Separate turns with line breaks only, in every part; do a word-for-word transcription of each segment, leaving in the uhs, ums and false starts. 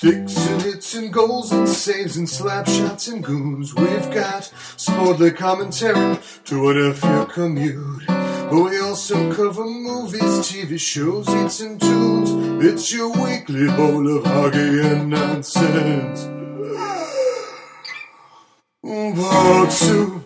Sticks and hits and goals and saves and slap shots and goons. We've got sportly commentary to whatever your commute. We also cover movies, T V shows, hits and tunes. It's your weekly bowl of hockey and nonsense. Puck Soup.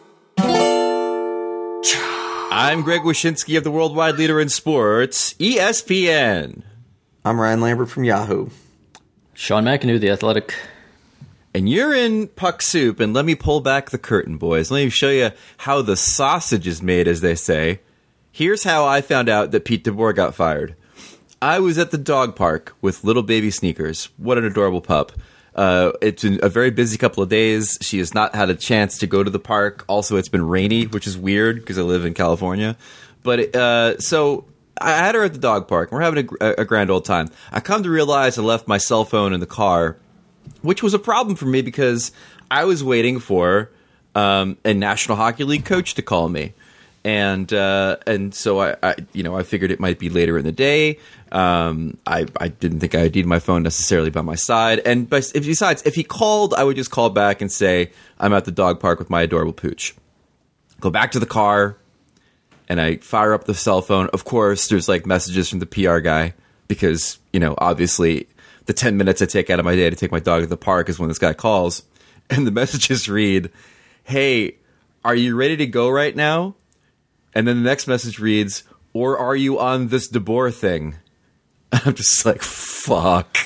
I'm Greg Wyshynski of the worldwide leader in sports, E S P N.
I'm Ryan Lambert from Yahoo.
Sean McAnew, The Athletic.
And you're in Puck Soup, and let me pull back the curtain, boys. Let me show you how the sausage is made, as they say. Here's how I found out that Pete DeBoer got fired. I was at the dog park with little baby Sneakers. What an adorable pup. Uh, it's been a very busy couple of days. She has not had a chance to go to the park. Also, it's been rainy, which is weird because I live in California. But uh, so I had her at the dog park. We're having a, a grand old time. I come to realize I left my cell phone in the car, which was a problem for me because I was waiting for um, a National Hockey League coach to call me. And uh, and so I, I, you know, I figured it might be later in the day. Um, I, I didn't think I'd need my phone necessarily by my side. And besides, if he called, I would just call back and say, I'm at the dog park with my adorable pooch. Go back to the car, and I fire up the cell phone. Of course, there's like messages from the P R guy because, you know, obviously the ten minutes I take out of my day to take my dog to the park is when this guy calls. And the messages read, hey, are you ready to go right now? And then the next message reads, or are you on this DeBoer thing? I'm just like, fuck.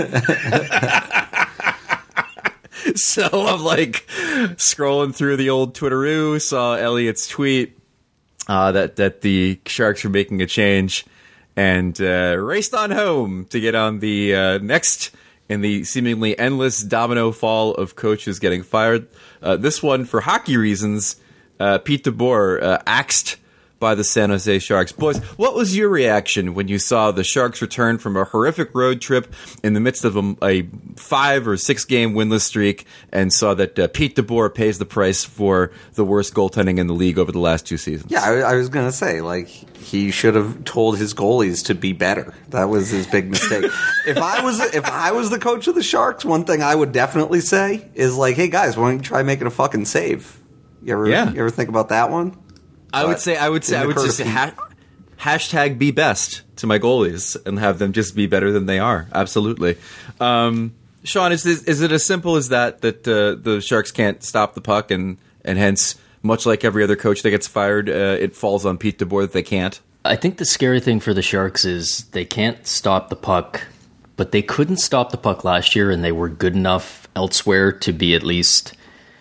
So I'm like scrolling through the old Twitteroo, saw Elliot's tweet uh, that, that the Sharks were making a change, and uh, raced on home to get on the uh, next in the seemingly endless domino fall of coaches getting fired. Uh, this one, for hockey reasons, uh, Pete DeBoer uh, axed by the San Jose Sharks. Boys, what was your reaction when you saw the Sharks return from a horrific road trip in the midst of a, a five or six game winless streak and saw that uh, Pete DeBoer pays the price for the worst goaltending in the league over the last two seasons?
Yeah, I, I was going to say, like, he should have told his goalies to be better. That was his big mistake. if I was if I was the coach of the Sharks, one thing I would definitely say is like, hey guys, why don't you try making a fucking save? You ever
yeah.
you ever think about that one?
I would say I would say I would just say ha- hashtag be best to my goalies and have them just be better than they are. Absolutely, um, Sean. Is this, is it as simple as that? That uh, the Sharks can't stop the puck, and and hence, much like every other coach that gets fired, uh, it falls on Pete DeBoer that they can't.
I think the scary thing for the Sharks is they can't stop the puck, but they couldn't stop the puck last year, and they were good enough elsewhere to be at least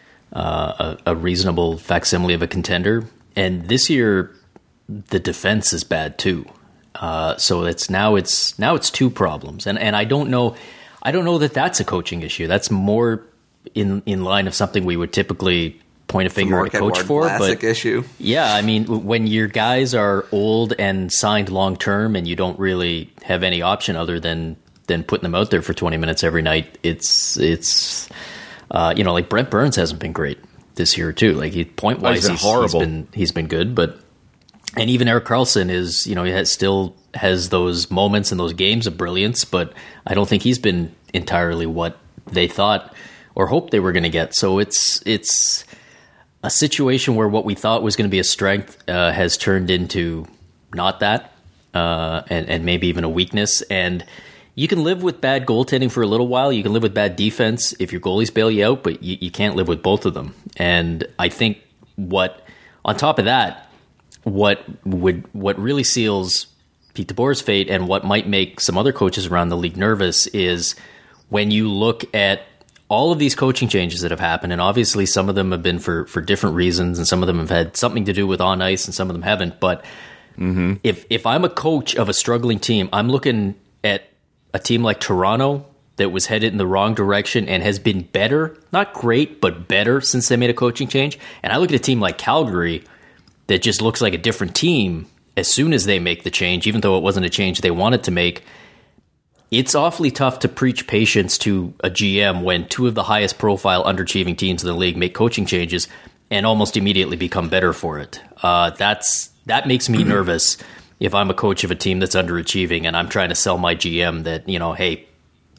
uh, a, a reasonable facsimile of a contender. And this year, the defense is bad too. Uh, so it's now it's now it's two problems, and and I don't know, I don't know that that's a coaching issue. That's more in in line of something we would typically point a finger at a coach for.
Classic
but
issue.
Yeah, I mean, when your guys are old and signed long term, and you don't really have any option other than than putting them out there for twenty minutes every night, it's it's uh, you know, like Brent Burns hasn't been great this year too. Like he, point wise,
oh, he's, been
he's, he's been he's been good, but and even Erik Karlsson is, you know, he has, still has those moments and those games of brilliance, but I don't think he's been entirely what they thought or hoped they were going to get. So it's it's a situation where what we thought was going to be a strength uh, has turned into not that, uh, and and maybe even a weakness. And you can live with bad goaltending for a little while. You can live with bad defense if your goalies bail you out, but you, you can't live with both of them. And I think what, on top of that, what would what really seals Pete DeBoer's fate and what might make some other coaches around the league nervous is when you look at all of these coaching changes that have happened, and obviously some of them have been for, for different reasons, and some of them have had something to do with on ice, and some of them haven't. But mm-hmm. if if I'm a coach of a struggling team, I'm looking at a team like Toronto that was headed in the wrong direction and has been better, not great, but better since they made a coaching change. And I look at a team like Calgary that just looks like a different team as soon as they make the change, even though it wasn't a change they wanted to make. It's awfully tough to preach patience to a G M when two of the highest profile underachieving teams in the league make coaching changes and almost immediately become better for it. Uh, that's that makes me nervous if I'm a coach of a team that's underachieving and I'm trying to sell my G M that, you know, hey,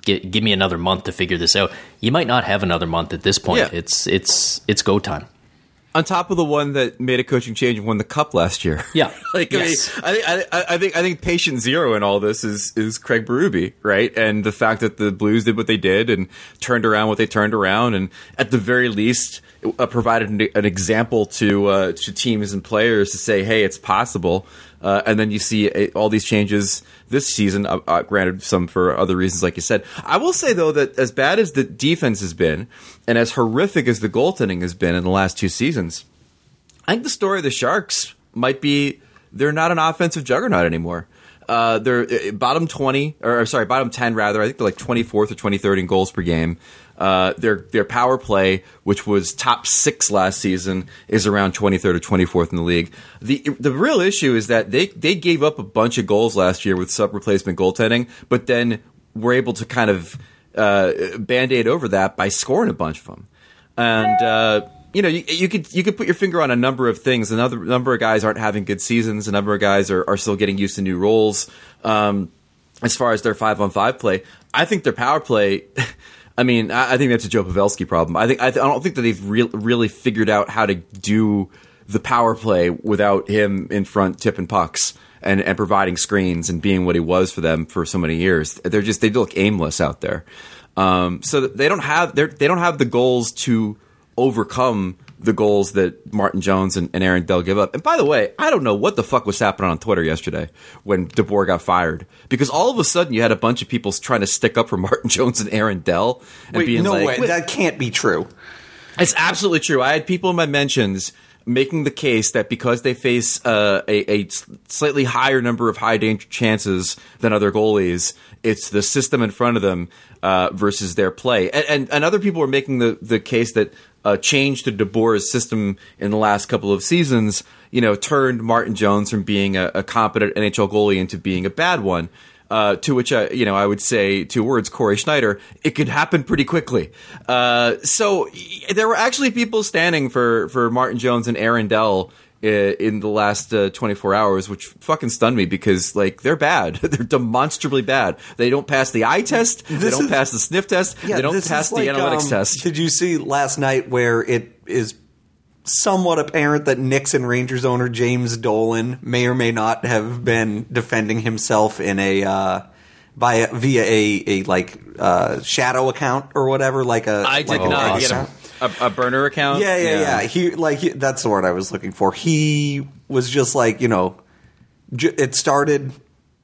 Give, give me another month to figure this out. You might not have another month at this point.
Yeah.
It's it's it's go time.
On top of the one that made a coaching change and won the cup last year.
Yeah.
like,
Yes.
I, mean, I, I, I think I think patient zero in all this is is Craig Berube, right? And the fact that the Blues did what they did and turned around what they turned around, and at the very least uh, provided an, an example to uh, to teams and players to say, hey, it's possible. Uh, and then you see uh, all these changes this season, uh, uh, granted some for other reasons, like you said. I will say, though, that as bad as the defense has been and as horrific as the goaltending has been in the last two seasons, I think the story of the Sharks might be they're not an offensive juggernaut anymore. Uh, they're uh, bottom twenty, or sorry, bottom ten rather. I think they're like twenty-fourth or twenty-third in goals per game. Uh, their their power play, which was top six last season, is around twenty-third or twenty-fourth in the league. The the real issue is that they, they gave up a bunch of goals last year with sub-replacement goaltending, but then were able to kind of uh, Band-Aid over that by scoring a bunch of them. And, uh, you know, you, you could you could put your finger on a number of things. Another number of guys aren't having good seasons. A number of guys are, are still getting used to new roles. Um, as far as their five-on-five play, I think their power play... I mean, I think that's a Joe Pavelski problem. I think I, th- I don't think that they've re- really figured out how to do the power play without him in front tipping pucks and, and providing screens and being what he was for them for so many years. They're just they look aimless out there. Um, so they don't have they they don't have the goals to overcome the goals that Martin Jones and, and Aaron Dell give up. And by the way, I don't know what the fuck was happening on Twitter yesterday when DeBoer got fired, because all of a sudden you had a bunch of people trying to stick up for Martin Jones and Aaron Dell and
Wait,
being
no
like,
way, that can't be true.
It's absolutely true. I had people in my mentions making the case that because they face uh, a, a slightly higher number of high danger chances than other goalies, it's the system in front of them uh, versus their play. And, and, and other people were making the, the case that a change to DeBoer's system in the last couple of seasons, you know, turned Martin Jones from being a, a competent N H L goalie into being a bad one. Uh, to which I, you know, I would say two words: Corey Schneider. It could happen pretty quickly. Uh, so there were actually people standing for for Martin Jones and Aaron Dell in the last uh, twenty-four hours, which fucking stunned me because, like, they're bad. They're demonstrably bad. They don't pass the eye test. This they don't is, pass the sniff test.
Yeah,
they don't pass the
like,
analytics
um,
test.
Did you see last night where it is somewhat apparent that Knicks and Rangers owner James Dolan may or may not have been defending himself in a uh, by a, via a, a like uh, shadow account or whatever, like a
I did
like
not
a,
get a, a, a burner account.
Yeah, yeah, yeah. yeah. He like he, that's the word I was looking for. He was just like, you know, j- it started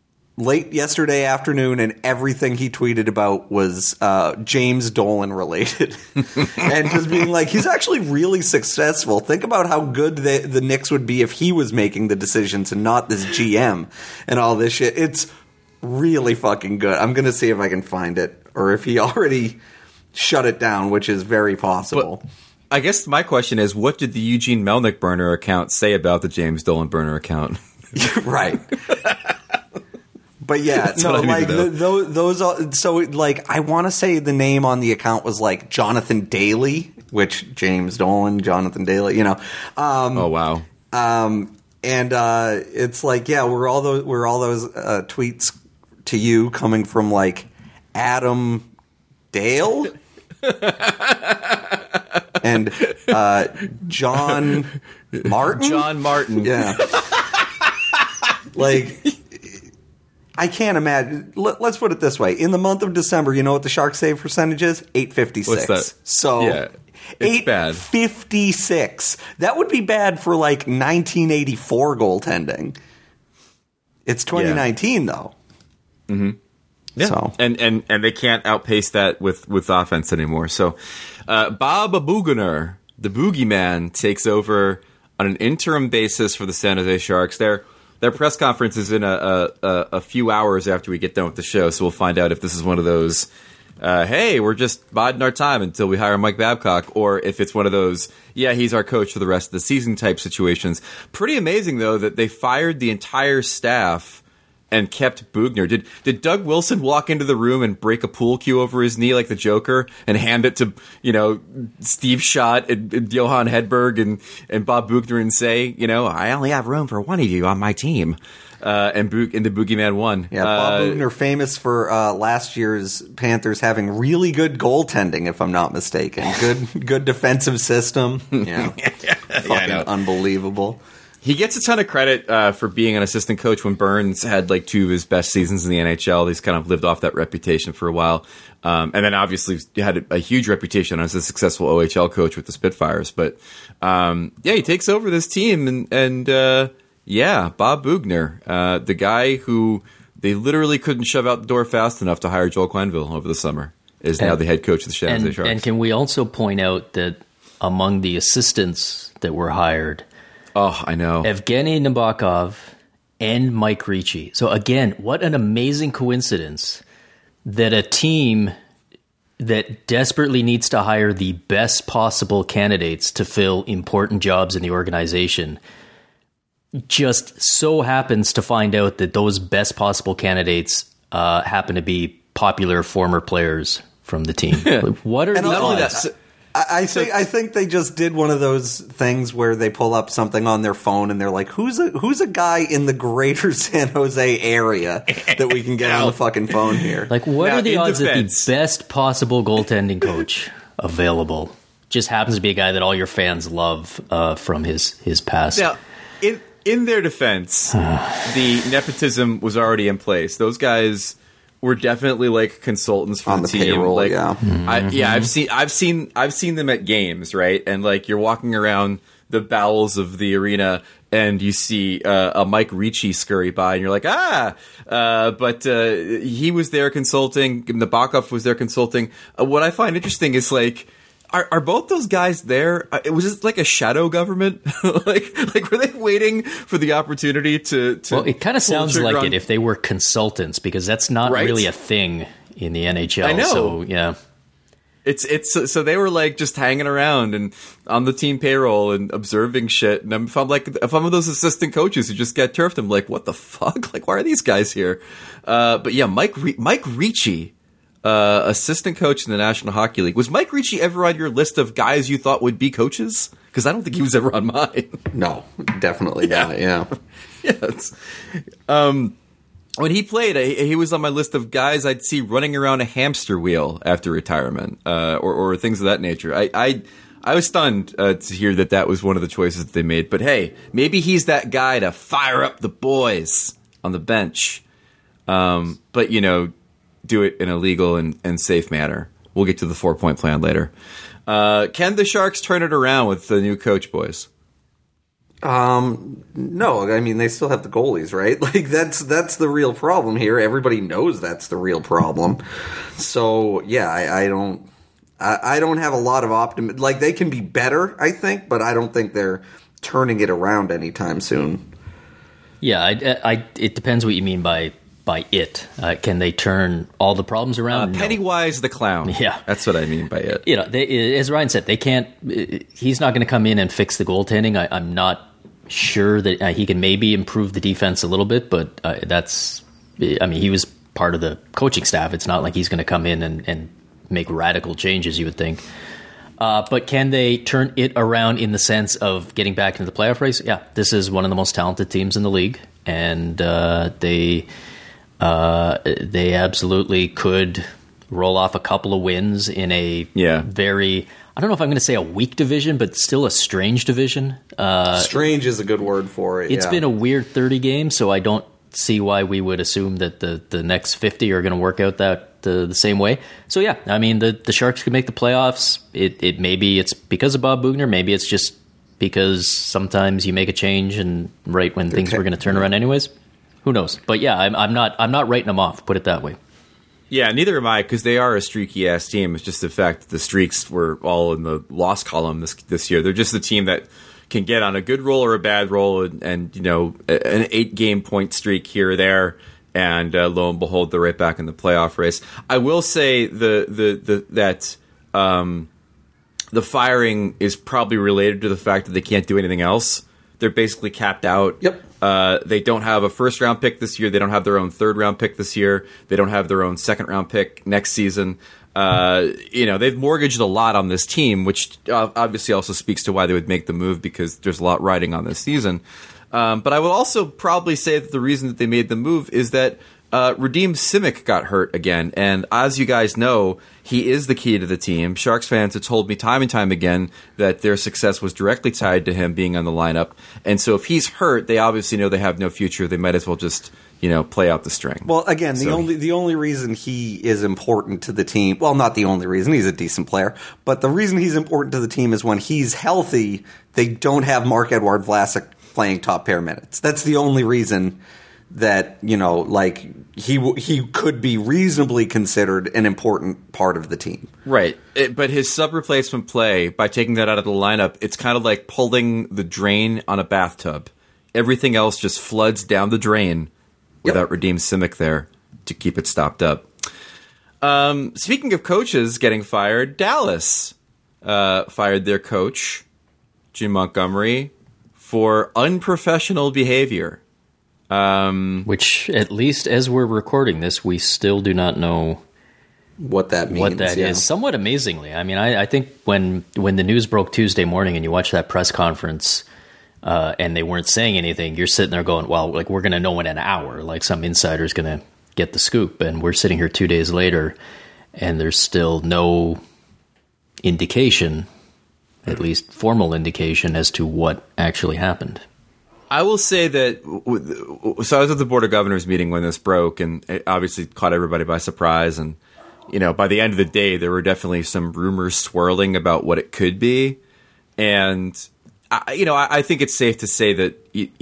late yesterday afternoon, and everything he tweeted about was uh, James Dolan related, and just being like, he's actually really successful. Think about how good the, the Knicks would be if he was making the decisions and not this G M and all this shit. It's really fucking good. I'm gonna see if I can find it, or if he already shut it down, which is very possible.
But I guess my question is, what did the Eugene Melnick burner account say about the James Dolan burner account?
Right. But yeah,
That's
no,
what I need
like
to know.
the, those, those. Are, so, like, I want to say the name on the account was like Jonathan Daly, which James Dolan, Jonathan Daly, you know. Um,
Oh wow.
um, and uh, it's like, yeah, we're all those, we're all those uh, tweets to you coming from like Adam Dale and uh, John Martin.
John Martin.
Yeah. Like, I can't imagine. Let, let's put it this way: in the month of December, you know what the Sharks save percentage is? Eight fifty six.
What's that?
So
Yeah, it's bad.
eight fifty six. That would be bad for like nineteen eighty four goaltending. It's twenty nineteen though.
Mm-hmm. Yeah,
So.
and and and they can't outpace that with with offense anymore. So, uh, Bob Boughner, the boogeyman, takes over on an interim basis for the San Jose Sharks. Their their press conference is in a, a a few hours after we get done with the show, so we'll find out if this is one of those, uh, hey, we're just biding our time until we hire Mike Babcock, or if it's one of those, yeah, he's our coach for the rest of the season type situations. Pretty amazing though that they fired the entire staff and kept Boughner. Did did Doug Wilson walk into the room and break a pool cue over his knee like the Joker and hand it to, you know, Steve Schott and, and Johan Hedberg and, and Bob Boughner and say, you know, I only have room for one of you on my team? uh, and Bo- and the Boogeyman won.
Yeah, Bob
uh,
Bugner, famous for uh, last year's Panthers having really good goaltending, if I'm not mistaken. Good, good defensive system. Yeah, fucking
yeah,
unbelievable.
He gets a ton of credit uh, for being an assistant coach when Burns had like two of his best seasons in the N H L. He's kind of lived off that reputation for a while. Um, and then obviously had a, a huge reputation as a successful O H L coach with the Spitfires. But um, yeah, he takes over this team and, and uh, yeah, Bob Bugner, uh, the guy who they literally couldn't shove out the door fast enough to hire Joel Quenneville over the summer, is now
and,
the head coach of the San Jose
and,
Sharks.
And can we also point out that among the assistants that were hired,
oh, I know,
Evgeny Nabokov and Mike Ricci. So again, what an amazing coincidence that a team that desperately needs to hire the best possible candidates to fill important jobs in the organization just so happens to find out that those best possible candidates uh, happen to be popular former players from the team. What are
And
the
not only
odds?
that, I, I think I think they just did one of those things where they pull up something on their phone and they're like, "Who's a who's a guy in the greater San Jose area that we can get on the fucking phone here?"
Like, what
Now,
are the
in
odds
defense-
that the best possible goaltending coach available just happens to be a guy that all your fans love uh, from his his past?
Now, in in their defense, the nepotism was already in place. Those guys were definitely like consultants for
On
the,
the
team.
payroll,
like,
yeah.
I, yeah, I've seen, I've seen, I've seen them at games, right? And like you're walking around the bowels of the arena, and you see uh, a Mike Ricci scurry by, and you're like, ah. Uh, but uh, he was there consulting. Nabokov was there consulting. Uh, what I find interesting is like. Are, are both those guys there? Uh, Was it like a shadow government? like, like were they waiting for the opportunity to? to
Well, it kind of
pull the
sounds
trigger
like
on-
it if they were consultants, because that's not
Right?
really a thing in the N H L.
I know.
So, yeah.
It's it's so they were like just hanging around and on the team payroll and observing shit. And I'm, if I'm like if I'm one of those assistant coaches who just get turfed, I'm like, what the fuck? Like, why are these guys here? Uh, but yeah, Mike Re- Mike Ricci. Uh, assistant coach in the National Hockey League. Was Mike Ricci ever on your list of guys you thought would be coaches? Because I don't think he was ever on mine.
No, definitely
Yeah.
not. Yeah,
yeah. It's, um, when he played, I, he was on my list of guys I'd see running around a hamster wheel after retirement, uh, or, or things of that nature. I I, I was stunned uh, to hear that that was one of the choices that they made. But hey, maybe he's that guy to fire up the boys on the bench. Um, but you know. Do it in a legal and, and safe manner. We'll get to the four-point plan later. Uh, can the Sharks turn it around with the new coach, boys?
Um, no, I mean they still have the goalies, right? Like that's that's the real problem here. Everybody knows that's the real problem. So yeah, I, I don't, I, I don't have a lot of optimism. Like they can be better, I think, but I don't think they're turning it around anytime soon.
Yeah, I, I, it depends what you mean by by it. Uh, can they turn all the problems
Uh,
around? No.
Pennywise the clown.
Yeah.
That's what I mean by it.
You know, they, as Ryan said, they can't. He's not going to come in and fix the goaltending. I, I'm not sure that uh, he can maybe improve the defense a little bit, but uh, that's. I mean, he was part of the coaching staff. It's not like he's going to come in and, and make radical changes. You would think. Uh, but can they turn it around in the sense of getting back into the playoff race? Yeah, this is one of the most talented teams in the league, and uh, they. Uh, they absolutely could roll off a couple of wins in a
Yeah.
very, I don't know if I'm going to say a weak division, but still a strange division. Uh,
Strange is a good word for it.
it's
yeah.
been a weird thirty games, so I don't see why we would assume that the, the next fifty are going to work out that the, the same way. So yeah, I mean, the, the Sharks could make the playoffs. It, it maybe it's because of Bob Bugner, maybe it's just because sometimes you make a change and right when things were going to turn around anyways. Who knows? But yeah, I'm, I'm not. I'm not writing them off. Put it that way.
Yeah, neither am I, because they are a streaky ass team. It's just the fact that the streaks were all in the loss column this this year. They're just the team that can get on a good roll or a bad roll, and, and you know, an eight game point streak here or there, and uh, lo and behold, they're right back in the playoff race. I will say the the the that. Um, the firing is probably related to the fact that they can't do anything else. They're basically capped out.
Yep.
Uh, they don't have a first round pick this year. They don't have their own third round pick this year. They don't have their own second round pick next season. Uh, you know, they've mortgaged a lot on this team, which uh, obviously also speaks to why they would make the move, because there's a lot riding on this season. Um, but I will also probably say that the reason that they made the move is that uh, Radim Simic got hurt again. And as you guys know, he is the key to the team. Sharks fans have told me time and time again that their success was directly tied to him being on the lineup. And so if he's hurt, they obviously know they have no future. They might as well just, you know, play out the string.
Well, again, the
so.
only the only reason he is important to the team, well, not the only reason, he's a decent player, but the reason he's important to the team is when he's healthy, they don't have Marc-Edouard Vlasic playing top pair minutes. That's the only reason that, you know, like, he he could be reasonably considered an important part of the team.
Right. It, but his sub-replacement play, by taking that out of the lineup, it's kind of like pulling the drain on a bathtub. Everything else just floods down the drain without
Yep.
Radim Simic there to keep it stopped up. Um, speaking of coaches getting fired, Dallas uh, fired their coach, Jim Montgomery, for unprofessional behavior. Um,
Which, at least as we're recording this, we still do not know
What that means.
what that
yeah.
is. Somewhat amazingly. I mean, I, I think when when the news broke Tuesday morning and you watch that press conference uh, and they weren't saying anything, you're sitting there going, well, like, we're going to know in an hour. Like, some insider's going to get the scoop. And we're sitting here two days later, and there's still no indication, at least formal indication, as to what actually happened.
I will say that, so I was at the Board of Governors meeting when this broke, and it obviously caught everybody by surprise. And, you know, by the end of the day, there were definitely some rumors swirling about what it could be. And, I, you know, I, I think it's safe to say that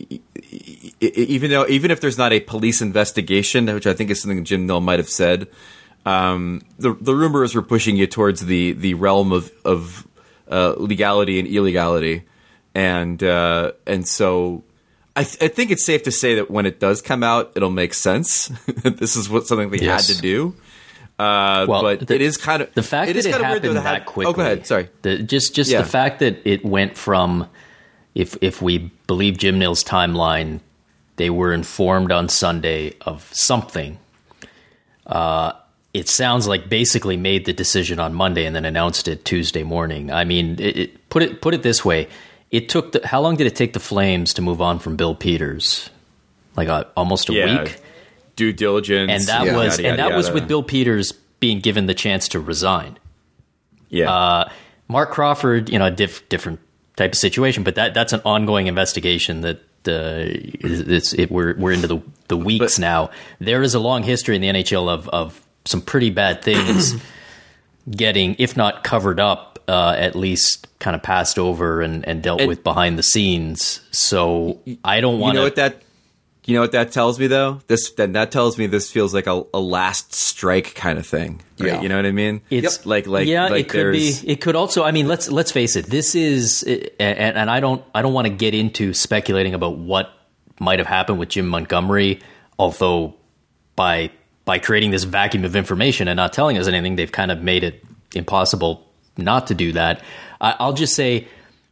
even though, even if there's not a police investigation, which I think is something Jim Nill might have said, um, the the rumors were pushing you towards the, the realm of, of uh, legality and illegality. And, uh, and so... I, th- I think it's safe to say that when it does come out, it'll make sense. This is what something they
Yes.
had to do. Uh,
Well,
but
the-
it is kind of
the fact
it
that
is
it
kind of weird
happened
though to
that
have-
quickly.
Oh, go ahead. Sorry.
The, just just
Yeah.
the fact that it went from, if if we believe Jim Nill's timeline, they were informed on Sunday of something. Uh, it sounds like basically made the decision on Monday and then announced it Tuesday morning. I mean, it, it, put it put it this way. It took the, how long did it take the Flames to move on from Bill Peters? Like a, almost a
Yeah.
week.
Due diligence,
And that
yada,
was
yada,
and that
yada,
was
yada.
with Bill Peters being given the chance to resign.
Yeah,
Uh, Mark Crawford, you know, a diff, different type of situation, but that that's an ongoing investigation that uh, it's it, we're we're into the the weeks
But-
now. There is a long history in the N H L of of some pretty bad things getting, if not covered up, uh, at least kind of passed over and, and dealt
And-
with behind the scenes. So I don't
you
want
know
to.
what that you know what that tells me though. This that that tells me this feels like a, a last strike kind of thing. Right?
Yeah.
You know what I mean?
It's
Yep. like like
yeah,
like
it could be.
there's-
It could also. I mean, let's let's face it. This is, and, and I don't I don't want to get into speculating about what might have happened with Jim Montgomery. Although by by creating this vacuum of information and not telling us anything, they've kind of made it impossible not to do that. I, I'll just say,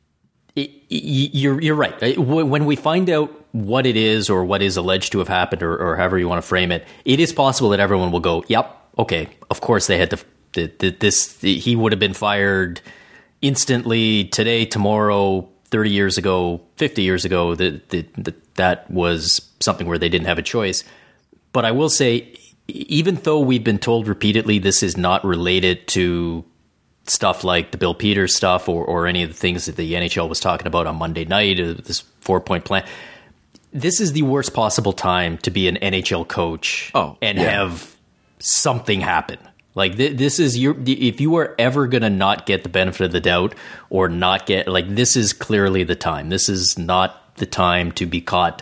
y- y- you're you're right. When we find out what it is or what is alleged to have happened, or, or however you want to frame it, it is possible that everyone will go, "Yep, okay, of course they had to." The, the, this he would have been fired instantly today, tomorrow, thirty years ago, fifty years ago. That that that was something where they didn't have a choice. But I will say, even though we've been told repeatedly this is not related to stuff like the Bill Peters stuff or, or any of the things that the N H L was talking about on Monday night, uh, this four-point plan, this is the worst possible time to be an N H L coach
Oh,
and
yeah.
have something happen. Like, th- this is your, if you are ever going to not get the benefit of the doubt or not get, like, this is clearly the time. This is not the time to be caught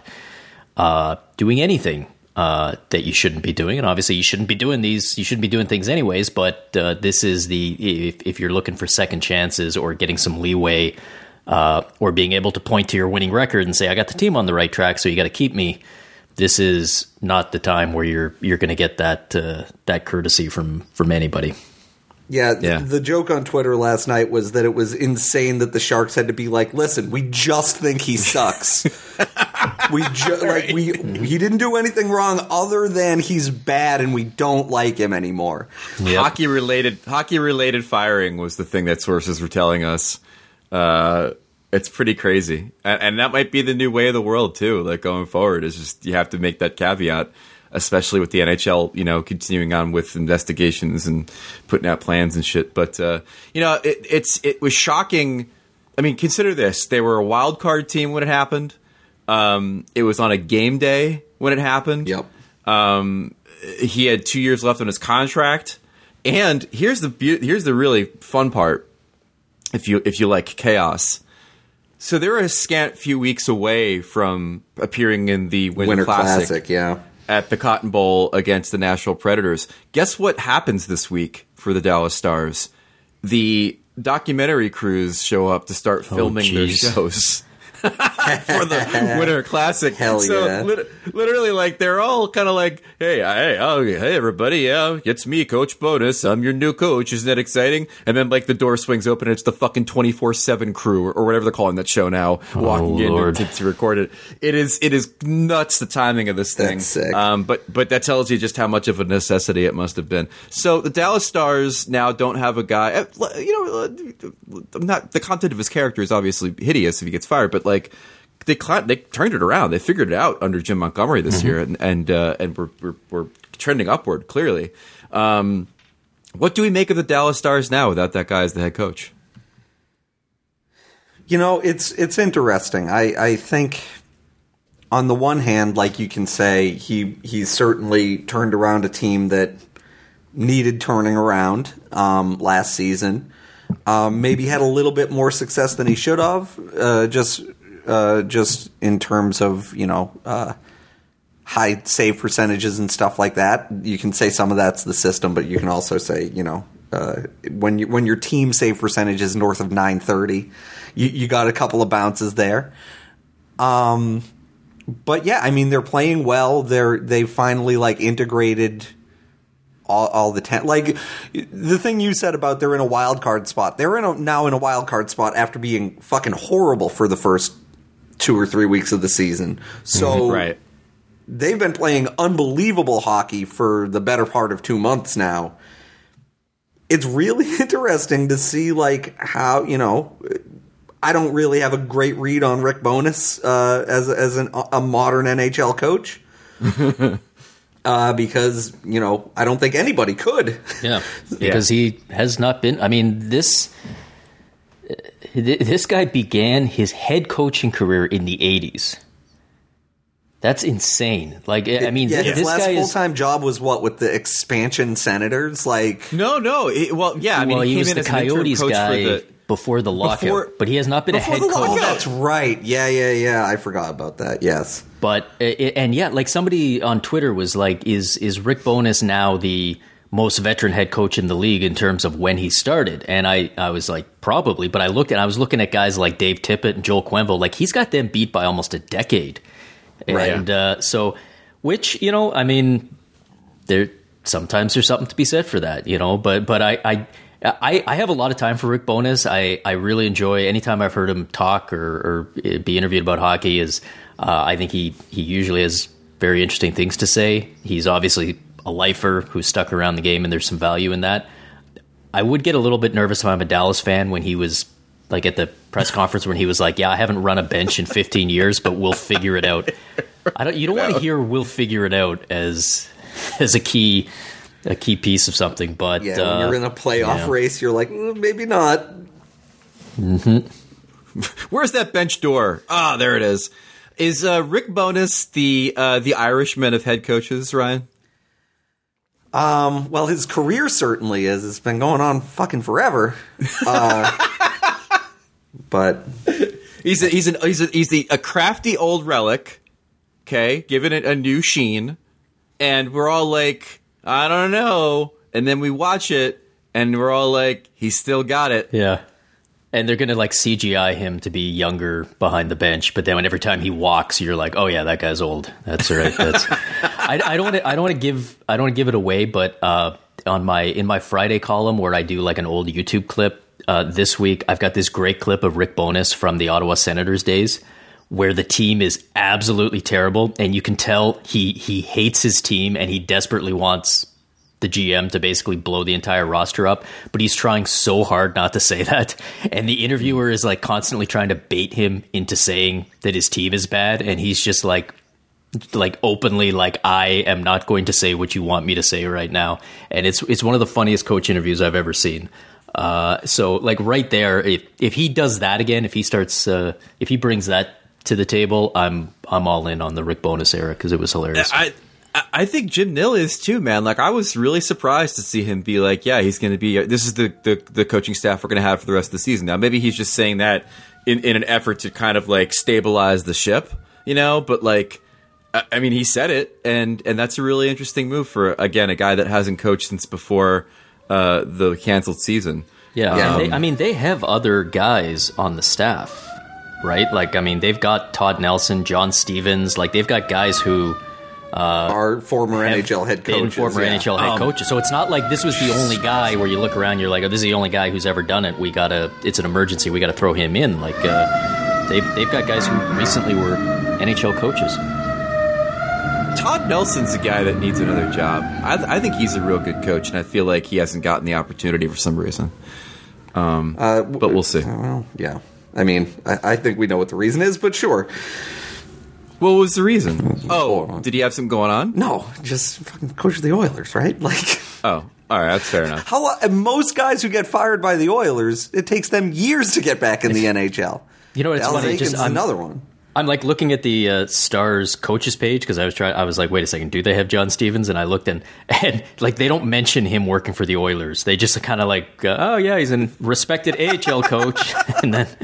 uh, doing anything uh, that you shouldn't be doing. And obviously you shouldn't be doing these, you shouldn't be doing things anyways, but uh, this is the, if, if you're looking for second chances or getting some leeway uh, or being able to point to your winning record and say, I got the team on the right track, so you got to keep me. This is not the time where you're you're going to get that uh, that courtesy from from anybody.
Yeah, th-
Yeah.
the joke on Twitter last night was that it was insane that the Sharks had to be like, "Listen, we just think he sucks. we ju- like we he didn't do anything wrong other than he's bad and we don't like him anymore."
hockey related hockey related firing was the thing that sources were telling us. Uh, It's pretty crazy. And, and that might be the new way of the world, too, like going forward. Is just you have to make that caveat, especially with the N H L, you know, continuing on with investigations and putting out plans and shit. But, uh, you know, it, it's it was shocking. I mean, consider this. They were a wild card team when it happened. Um, it was on a game day when it happened.
Yep.
Um, he had two years left on his contract. And here's the be- here's the really fun part, if you if you like chaos. So they're a scant few weeks away from appearing in the Winter,
Winter
Classic,
Classic, yeah,
at the Cotton Bowl against the Nashville Predators. Guess what happens this week for the Dallas Stars? The documentary crews show up to start filming
oh,
their shows. For the Winter Classic.
Hell
so
yeah.
lit- literally, like, they're all kind of like, hey, hey, oh, hey, everybody, yeah, it's me, Coach Bonus. I'm your new coach. Isn't that exciting? And then, like, the door swings open and it's the fucking twenty-four seven crew, or, or whatever they're calling that show now,
oh,
walking in
Lord.
to, to record it. It is it is nuts, the timing of this thing.
That's sick.
Um, but, but that tells you just how much of a necessity it must have been. So the Dallas Stars now don't have a guy, you know, not the content of his character is obviously hideous if he gets fired, but, like, Like they they turned it around. They figured it out under Jim Montgomery this mm-hmm. year, and and uh, and we're, we're we're trending upward clearly. Um, what do we make of the Dallas Stars now without that guy as the head coach?
You know, it's it's interesting. I, I think on the one hand, like you can say, he he certainly turned around a team that needed turning around um, last season. Um, maybe had a little bit more success than he should have. Uh, just. Uh, just in terms of, you know, uh, high save percentages and stuff like that. You can say some of that's the system, but you can also say, you know, uh, when you, when your team save percentage is north of nine thirty, you, you got a couple of bounces there. Um, but yeah, I mean, they're playing well. They're, they finally like integrated all, all the ten. Like the thing you said about they're in a wild card spot. They're in a, now in a wild card spot after being fucking horrible for the first two or three weeks of the season. So
right.
They've been playing unbelievable hockey for the better part of two months now. It's really interesting to see, like, how, you know, I don't really have a great read on Rick Bowness uh, as, as an, a modern N H L coach. uh, because, you know, I don't think anybody could.
Yeah, because yeah. he has not been, I mean, this... This guy began his head coaching career in the eighties. That's insane. Like, I mean,
yeah,
this
his last
guy
full
is,
time job was what with the expansion Senators. Like,
no, no. It, well, yeah. I mean,
well, he,
he
was
came
the
in as an interim
Coyotes
coach
guy
for the,
before the lockout,
before,
but he has not been a head
the
coach.
oh, that's right. Yeah, yeah, yeah. I forgot about that. Yes,
but and yeah, like somebody on Twitter was like, "Is is Rick Bowness now the most veteran head coach in the league in terms of when he started?" And I, I was like, probably. But I looked and I was looking at guys like Dave Tippett and Joel Quenneville. Like, he's got them beat by almost a decade.
Right.
And uh, so, which, you know, I mean, there sometimes there's something to be said for that, you know. But but I I, I, I have a lot of time for Rick Bowness. I, I really enjoy anytime I've heard him talk or, or be interviewed about hockey. Is uh, I think he he usually has very interesting things to say. He's obviously a lifer who's stuck around the game, and there's some value in that. I would get a little bit nervous if I'm a Dallas fan when he was like at the press conference when he was like, "Yeah, I haven't run a bench in fifteen years, but we'll figure it out." I don't. You don't no. want to hear "we'll figure it out" as as a key a key piece of something. But
yeah,
uh,
when you're in a playoff yeah. race, you're like, mm, maybe not.
Mm-hmm.
Where's that bench door? Ah, there it is. Is uh, Rick Bowness the uh, the Irishman of head coaches, Ryan?
Um, well, his career certainly is. It's been going on fucking forever. Uh, but
he's a, he's an he's a, he's the a crafty old relic. Okay, giving it a new sheen, and we're all like, I don't know, and then we watch it, and we're all like, he's still got it.
Yeah. And they're going to like C G I him to be younger behind the bench, but then when every time he walks, you're like, "Oh yeah, that guy's old." That's right. That's. I, I don't want to. I don't want to give. I don't want to give it away. But uh, on my in my Friday column where I do like an old YouTube clip uh, this week, I've got this great clip of Rick Bowness from the Ottawa Senators days, where the team is absolutely terrible, and you can tell he he hates his team and he desperately wants the G M to basically blow the entire roster up, but he's trying so hard not to say that. And the interviewer is like constantly trying to bait him into saying that his team is bad. And he's just like, like openly like, I am not going to say what you want me to say right now. And it's, it's one of the funniest coach interviews I've ever seen. Uh, so like right there, if, if he does that again, if he starts, uh, if he brings that to the table, I'm, I'm all in on the Rick Bowness era, cause it was hilarious.
I, I think Jim Nill is too, man. Like, I was really surprised to see him be like, yeah, he's going to be, this is the, the, the coaching staff we're going to have for the rest of the season. Now, maybe he's just saying that in, in an effort to kind of like stabilize the ship, you know, but like, I, I mean, he said it, and, and that's a really interesting move for, again, a guy that hasn't coached since before uh, the canceled season.
Yeah.
Yeah.
Um, they, I mean, they have other guys on the staff, right? Like, I mean, they've got Todd Nelson, John Stevens, like they've got guys who, Uh,
Our former N H L head
been
coaches.
former
yeah.
N H L head
Um,
coaches. So it's not like this was the only guy where you look around, you're like, oh, this is the only guy who's ever done it. We gotta, it's an emergency. We gotta throw him in. Like, uh, they've they've got guys who recently were N H L coaches.
Todd Nelson's a guy that needs another job. I, th- I think he's a real good coach, and I feel like he hasn't gotten the opportunity for some reason. Um,
Uh,
but we'll see.
Well, yeah. I mean, I, I think we know what the reason is, but sure.
What was the reason? Oh, did he have something going on?
No, just fucking coach of the Oilers, right? Like,
Oh, all right, that's fair enough.
how? And most guys who get fired by the Oilers, it takes them years to get back in the N H L.
You know what? It's
Al
funny.
Zagin's
Just I'm,
another one.
I'm like looking at the uh, Stars coaches page because I was trying. I was like, wait a second, do they have John Stevens? And I looked and and like they don't mention him working for the Oilers. They just kind of like, uh, oh yeah, he's a respected A H L coach, and then.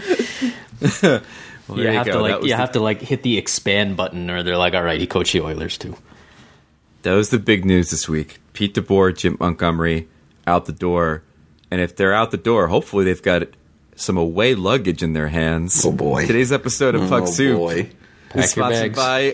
Well,
you
there
have
go.
to like
That was
you
the-
have to like hit the expand button, or they're like, all right, he coached the Oilers too.
That was the big news this week. Pete DeBoer, Jim Montgomery out the door. And if they're out the door, hopefully they've got some away luggage in their hands.
Oh, boy.
Today's episode of Puck
Oh,
Soup
boy.
is
Pack your
sponsored
bags.
by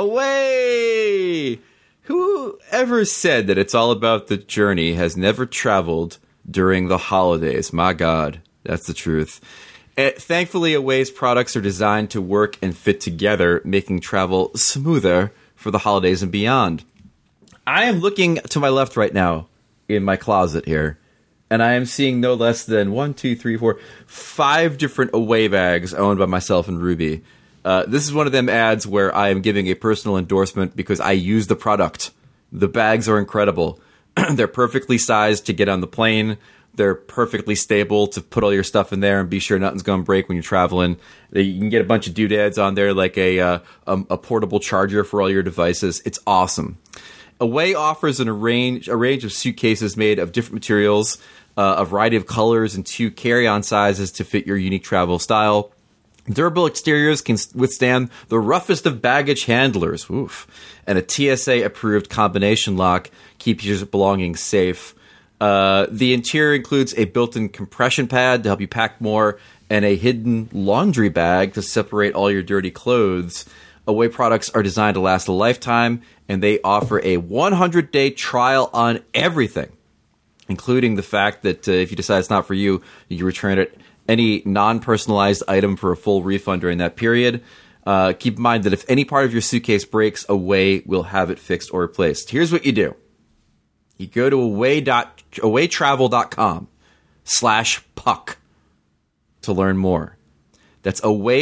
Away. Whoever said that it's all about the journey has never traveled during the holidays. My God, that's the truth. Uh, thankfully, Away's products are designed to work and fit together, making travel smoother for the holidays and beyond. I am looking to my left right now in my closet here, and I am seeing no less than one, two, three, four, five different Away bags owned by myself and Ruby. Uh, this is one of them ads where I am giving a personal endorsement because I use the product. The bags are incredible. They're perfectly sized to get on the plane. They're perfectly stable to put all your stuff in there and be sure nothing's going to break when you're traveling. They, you can get a bunch of doodads on there, like a, uh, a a portable charger for all your devices. It's awesome. Away offers an, a, range, a range of suitcases made of different materials, uh, a variety of colors, and two carry-on sizes to fit your unique travel style. Durable exteriors can withstand the roughest of baggage handlers. Oof. And a T S A-approved combination lock keeps your belongings safe. Uh, the interior includes a built-in compression pad to help you pack more and a hidden laundry bag to separate all your dirty clothes. Away products are designed to last a lifetime, and they offer a one hundred day trial on everything, including the fact that uh, if you decide it's not for you, you can return it any non-personalized item for a full refund during that period. Uh, keep in mind that if any part of your suitcase breaks, Away will have it fixed or replaced. Here's what you do. You go to away dot awaytravel.com slash puck to learn more. That's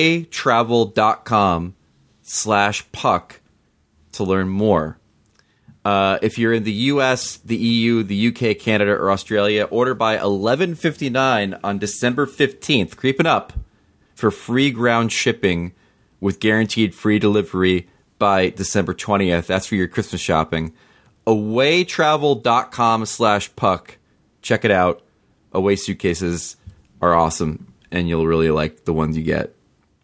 awaytravel.com slash puck to learn more. Uh, if you're in the U S, the E U, the U K, Canada, or Australia, order by eleven fifty-nine on December fifteenth, creeping up, for free ground shipping with guaranteed free delivery by December twentieth. That's for your Christmas shopping. awaytravel.com slash puck. Check it out. Away suitcases are awesome, and you'll really like the ones you get.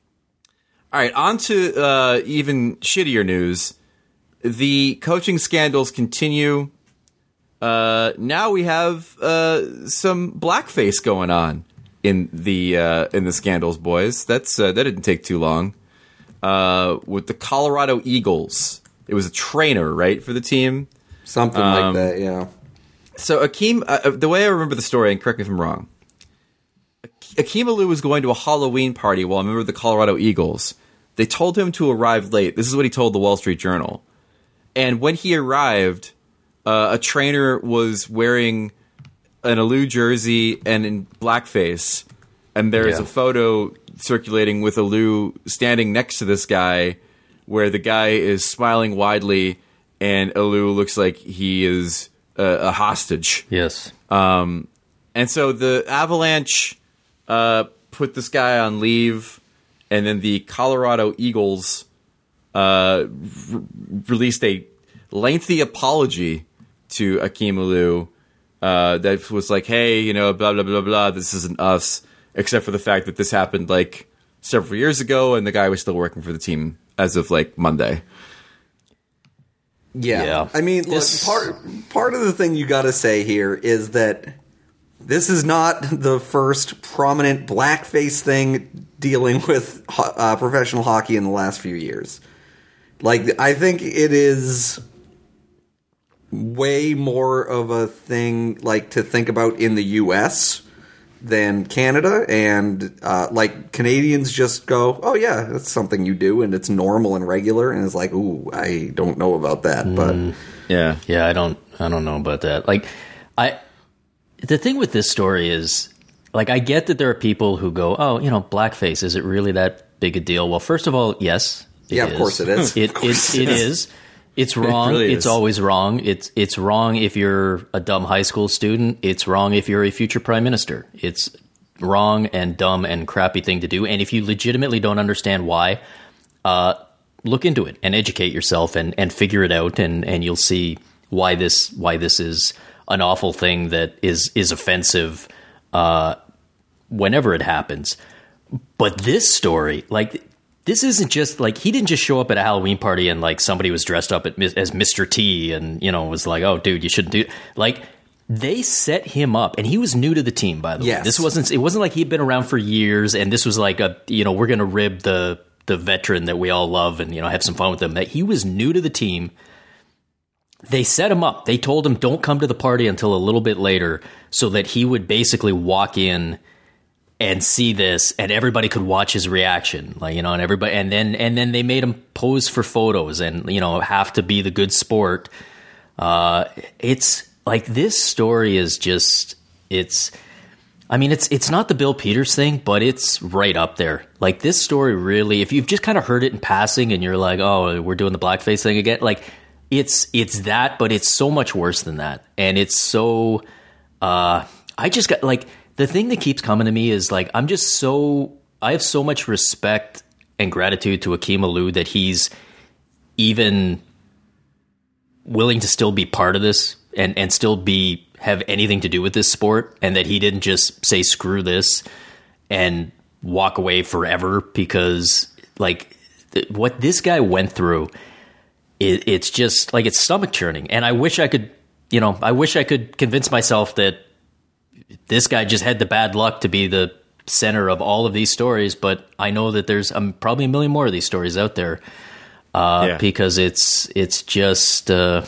All right, on to uh, even shittier news. The coaching scandals continue. Uh, now we have uh, some blackface going on in the uh, in the scandals, boys. That's uh, that didn't take too long. Uh, with the Colorado Eagles, it was a trainer, right, for the team.
Something
Um,
like that, yeah.
So Akeem, uh, the way I remember the story, and correct me if I'm wrong, Akeem Alou was going to a Halloween party while a member of the Colorado Eagles. They told him to arrive late. This is what he told the Wall Street Journal. And when he arrived, uh, a trainer was wearing an Alou jersey and in blackface, and there's
Yeah.
a photo circulating with Alou standing next to this guy, where the guy is smiling widely, and Alou looks like he is a, a hostage.
Yes.
Um, and so the Avalanche uh, put this guy on leave, and then the Colorado Eagles uh, re- released a lengthy apology to Akim Alou uh, that was like, hey, you know, blah, blah, blah, blah, this isn't us, except for the fact that this happened like several years ago, and the guy was still working for the team as of like Monday.
Yeah.
Yeah.
I mean, look,
This-
part part of the thing you got to say here is that this is not the first prominent blackface thing dealing with ho- uh, professional hockey in the last few years. Like, I think it is way more of a thing, like, to think about in the U S than Canada, and uh, like Canadians just go, oh yeah, that's something you do, and it's normal and regular, and it's like, ooh, I don't know about that, but
Yeah.
Yeah, I don't I don't know about that. Like I the thing with this story is, like, I get that there are people who go, oh, you know, blackface, is it really that big a deal? Well, first of all, yes. it
Yeah, of
is.
course it is.
It,
Of course
it,
it
it
is.
is. It's wrong.
really
It's
is.
always wrong. It's it's wrong if you're a dumb high school student. It's wrong if you're a future prime minister. It's wrong and dumb and crappy thing to do. And if you legitimately don't understand why, uh, look into it and educate yourself and, and figure it out, and, and you'll see why this why this is an awful thing that is is offensive uh, whenever it happens. But this story, like, this isn't just like, he didn't just show up at a Halloween party and like somebody was dressed up at, as Mister T and, you know, was like, oh, dude, you shouldn't do like. They set him up, and he was new to the team, by the
Yes.
way. This wasn't. It wasn't like he'd been around for years, and this was like a, you know, we're going to rib the the veteran that we all love, and, you know, have some fun with him. That he was new to the team. They set him up. They told him, don't come to the party until a little bit later, so that he would basically walk in and see this, and everybody could watch his reaction, like, you know, and everybody, and then and then they made him pose for photos, and, you know, have to be the good sport. Uh, it's. Like, this story is just, it's, I mean, it's it's not the Bill Peters thing, but it's right up there. Like, this story really, if you've just kind of heard it in passing and you're like, oh, we're doing the blackface thing again, like, it's it's that, but it's so much worse than that. And it's so, uh, I just got, like, the thing that keeps coming to me is, like, I'm just so, I have so much respect and gratitude to Akim Alou that he's even willing to still be part of this and, and still be have anything to do with this sport, and that he didn't just say screw this and walk away forever, because like th- what this guy went through, it, it's just like, it's stomach churning. And I wish I could, you know, I wish I could convince myself that this guy just had the bad luck to be the center of all of these stories, but I know that there's um, probably a million more of these stories out there. Uh,
Yeah.
because it's it's just uh,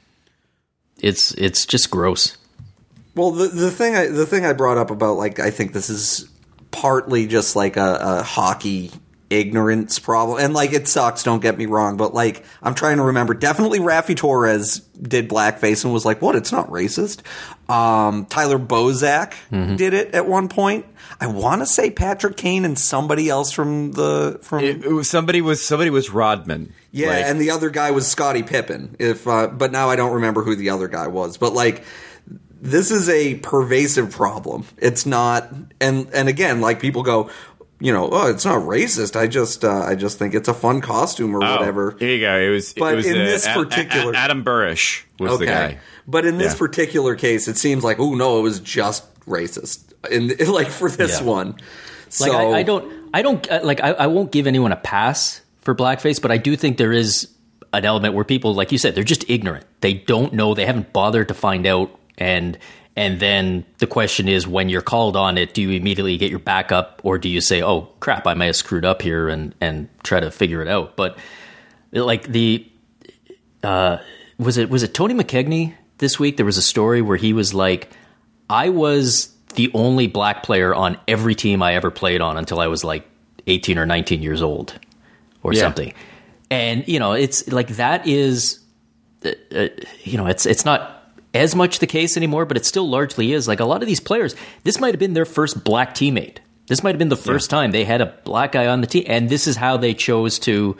it's it's just gross.
Well, the the thing I the thing I brought up about, like, I think this is partly just like a, a hockey ignorance problem, and like, it sucks, don't get me wrong, but like, I'm trying to remember. Definitely Raffi Torres did blackface and was like, what, it's not racist. Um, Tyler Bozak
Mm-hmm.
did it at one point. I want to say Patrick Kane and somebody else from the from
It, it was somebody was somebody was Rodman.
yeah,
Like,
and the other guy was Scottie Pippen. If uh, but now I don't remember who the other guy was. But like, this is a pervasive problem. It's not, and and again, like, people go, you know, oh, it's not racist. I just uh, I just think it's a fun costume or
oh,
whatever.
Here you go. It was.
But
it was
in
uh,
this
A- A-
particular-
Adam Burrish was
Okay,
the guy.
but in this
Yeah.
particular case, it seems like, oh no, it was just racist. In like for this
Yeah.
one,
Like,
so
I, I don't I don't uh, like I, I won't give anyone a pass for blackface, but I do think there is an element where people, like you said, they're just ignorant. They don't know. They haven't bothered to find out, and and then the question is, when you're called on it, do you immediately get your back up, or do you say, oh crap, I may have screwed up here, and and try to figure it out? But like the uh, was it was it Tony McKegney this week? There was a story where he was like, I was the only black player on every team I ever played on until I was like eighteen or nineteen years old or
Yeah.
something. And, you know, it's like, that is, uh, you know, it's it's not as much the case anymore, but it still largely is. Like a lot of these players, this might have been their first black teammate. This might have been the first yeah. time they had a black guy on the team, and this is how they chose to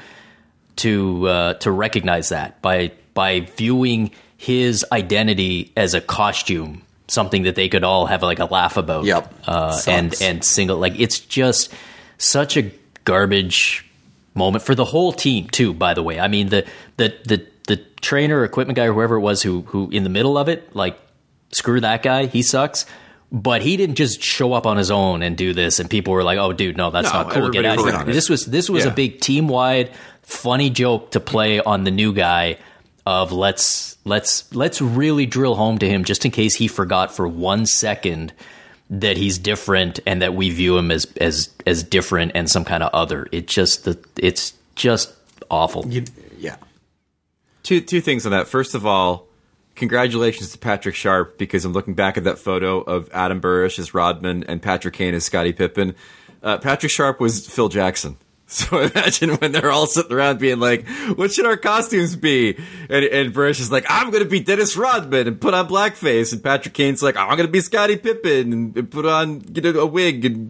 to uh, to recognize that by by viewing his identity as a costume, something that they could all have like a laugh about.
Yep,
uh, and and single like it's just such a garbage moment for the whole team too. By the way, I mean the the the the trainer, equipment guy, or whoever it was who who in the middle of it, like screw that guy, he sucks. But he didn't just show up on his own and do this, and people were like, "Oh, dude, no, that's no, not cool. Get out of here." This was this was yeah. a big team wide funny joke to play on the new guy. Of let's let's let's really drill home to him just in case he forgot for one second that he's different and that we view him as as as different and some kind of other. It just the it's just awful.
You, yeah.
Two two things on that. First of all, congratulations to Patrick Sharp, because I'm looking back at that photo of Adam Burrish as Rodman and Patrick Kane as Scottie Pippen. Uh, Patrick Sharp was Phil Jackson. So imagine when they're all sitting around being like, what should our costumes be? And, and Burrish is like, I'm going to be Dennis Rodman and put on blackface. And Patrick Kane's like, I'm going to be Scottie Pippen and, and put on get a, a wig. And,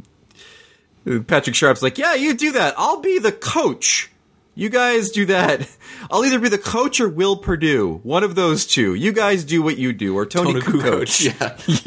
and Patrick Sharp's like, yeah, you do that. I'll be the coach. You guys do that. I'll either be the coach or Will Perdue. One of those two. You guys do what you do. Or Tony, Tony Kukoc.
Yeah.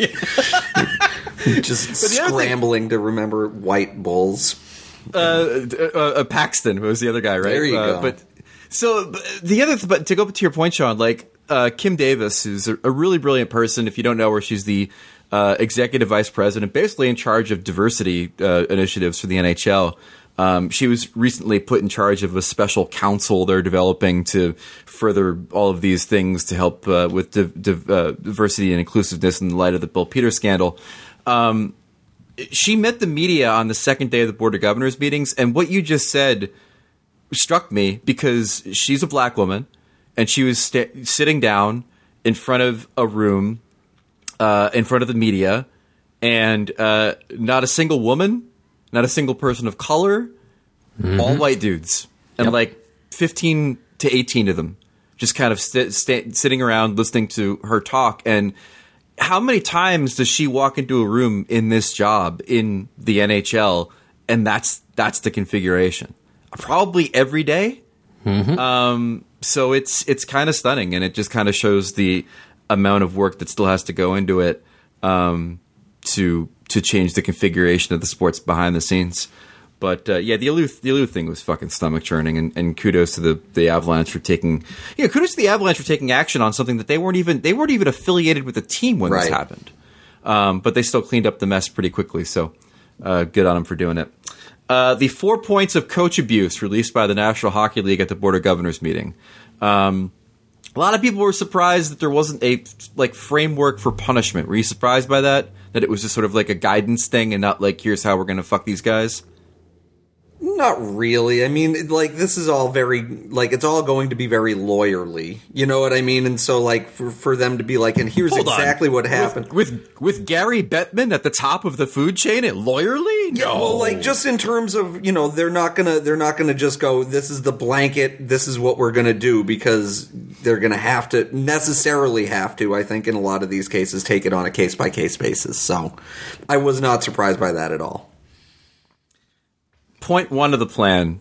yeah. Just scrambling thing, to remember white bulls.
Uh, uh, uh, Paxton was the other guy, right?
There you
uh,
go.
But so the other, th- but to go to your point, Sean, like uh, Kim Davis, who's a, a really brilliant person. If you don't know her, she's the uh, executive vice president, basically in charge of diversity uh, initiatives for the N H L. Um, she was recently put in charge of a special council they're developing to further all of these things to help uh, with di- di- uh, diversity and inclusiveness in the light of the Bill Peters scandal. Um, She met the media on the second day of the Board of Governors meetings, and what you just said struck me because she's a black woman, and she was st- sitting down in front of a room, uh, in front of the media, and uh, not a single woman, not a single person of color, mm-hmm. all white dudes, and yep. like fifteen to eighteen of them, just kind of st- st- sitting around listening to her talk. And how many times does she walk into a room in this job in the N H L, and that's that's the configuration? Probably every day.
Mm-hmm.
Um, so it's it's kind of stunning, and it just kind of shows the amount of work that still has to go into it um, to to change the configuration of the sports behind the scenes. But uh, yeah, the Alou the Alou thing was fucking stomach churning, and, and kudos to the, the Avalanche for taking, you know, kudos to the Avalanche for taking action on something that they weren't even they weren't even affiliated with the team when
right.
this happened. Um, but they still cleaned up the mess pretty quickly, so uh, good on them for doing it. Uh, the four points of coach abuse released by the National Hockey League at the Board of Governors meeting. Um, a lot of people were surprised that there wasn't a like framework for punishment. Were you surprised by that? That it was just sort of like a guidance thing and not like, here's how we're going to fuck these guys?
Not really. I mean, like, this is all very, like, it's all going to be very lawyerly. You know what I mean? And so, like, for, for them to be like, and here's Hold exactly on. what happened.
With, with with Gary Bettman at the top of the food chain at lawyerly? No.
Yeah, well, like, just in terms of, you know, they're not gonna, they're not gonna just go, this is the blanket, this is what we're gonna do, because they're gonna have to, necessarily have to, I think, in a lot of these cases, take it on a case-by-case basis. So, I was not surprised by that at all.
Point one of the plan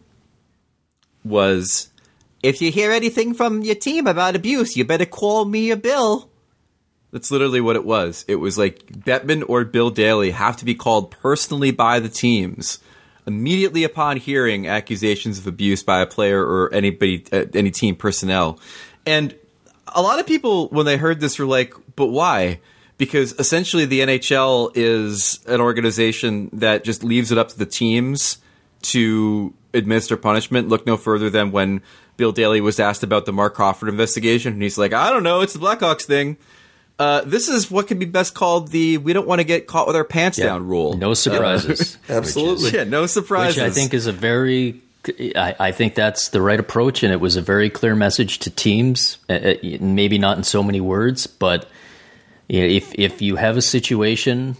was, if you hear anything from your team about abuse, you better call me a bill. That's literally what it was. It was like Bettman or Bill Daly have to be called personally by the teams immediately upon hearing accusations of abuse by a player or anybody, uh, any team personnel. And a lot of people, when they heard this, were like, but why? Because essentially the N H L is an organization that just leaves it up to the teams to administer punishment. Look no further than when Bill Daly was asked about the Mark Crawford investigation, and he's like, I don't know, it's the Blackhawks thing. Uh, this is what could be best called the we don't want to get caught with our pants yeah. down rule.
No surprises.
Uh, absolutely.
Is, yeah, no surprises.
Which I think is a very, I, I think that's the right approach, and it was a very clear message to teams, uh, maybe not in so many words, but you know, if if you have a situation,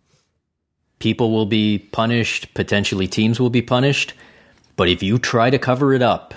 people will be punished, potentially teams will be punished. But if you try to cover it up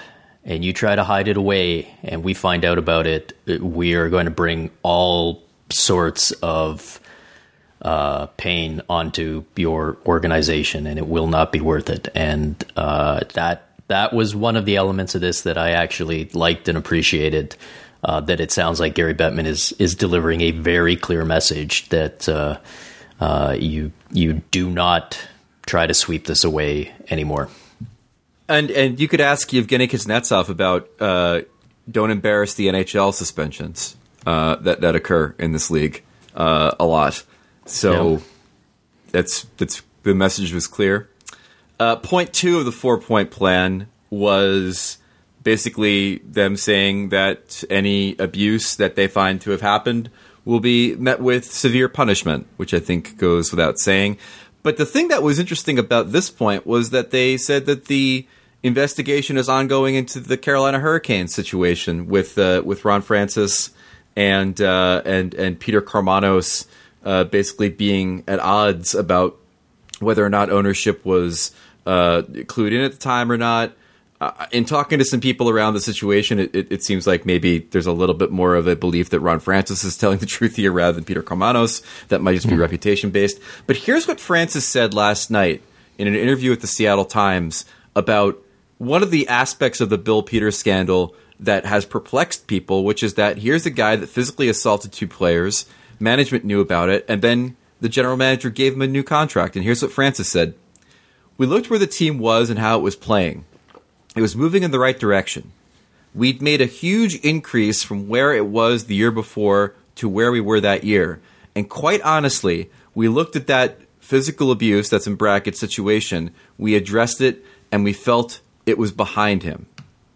and you try to hide it away and we find out about it, we are going to bring all sorts of uh, pain onto your organization, and it will not be worth it. And uh, that that was one of the elements of this that I actually liked and appreciated, uh, that it sounds like Gary Bettman is is delivering a very clear message that uh, uh, you you do not try to sweep this away anymore.
And and you could ask Yevgeny Kuznetsov about uh, don't embarrass the N H L suspensions uh, that that occur in this league uh, a lot. So yeah. that's that's the message was clear. Uh, point two of the four point plan was basically them saying that any abuse that they find to have happened will be met with severe punishment, which I think goes without saying. But the thing that was interesting about this point was that they said that the investigation is ongoing into the Carolina Hurricanes situation with uh, with Ron Francis and uh, and and Peter Karmanos uh, basically being at odds about whether or not ownership was uh, clued in at the time or not. Uh, in talking to some people around the situation, it, it, it seems like maybe there's a little bit more of a belief that Ron Francis is telling the truth here rather than Peter Karmanos. That might just be mm. reputation-based. But here's what Francis said last night in an interview with the Seattle Times about one of the aspects of the Bill Peters scandal that has perplexed people, which is that here's a guy that physically assaulted two players, management knew about it, and then the general manager gave him a new contract. And here's what Francis said. We looked where the team was and how it was playing. It was moving in the right direction. We'd made a huge increase from where it was the year before to where we were that year. And quite honestly, we looked at that physical abuse that's in bracket situation, we addressed it, and we felt it was behind him.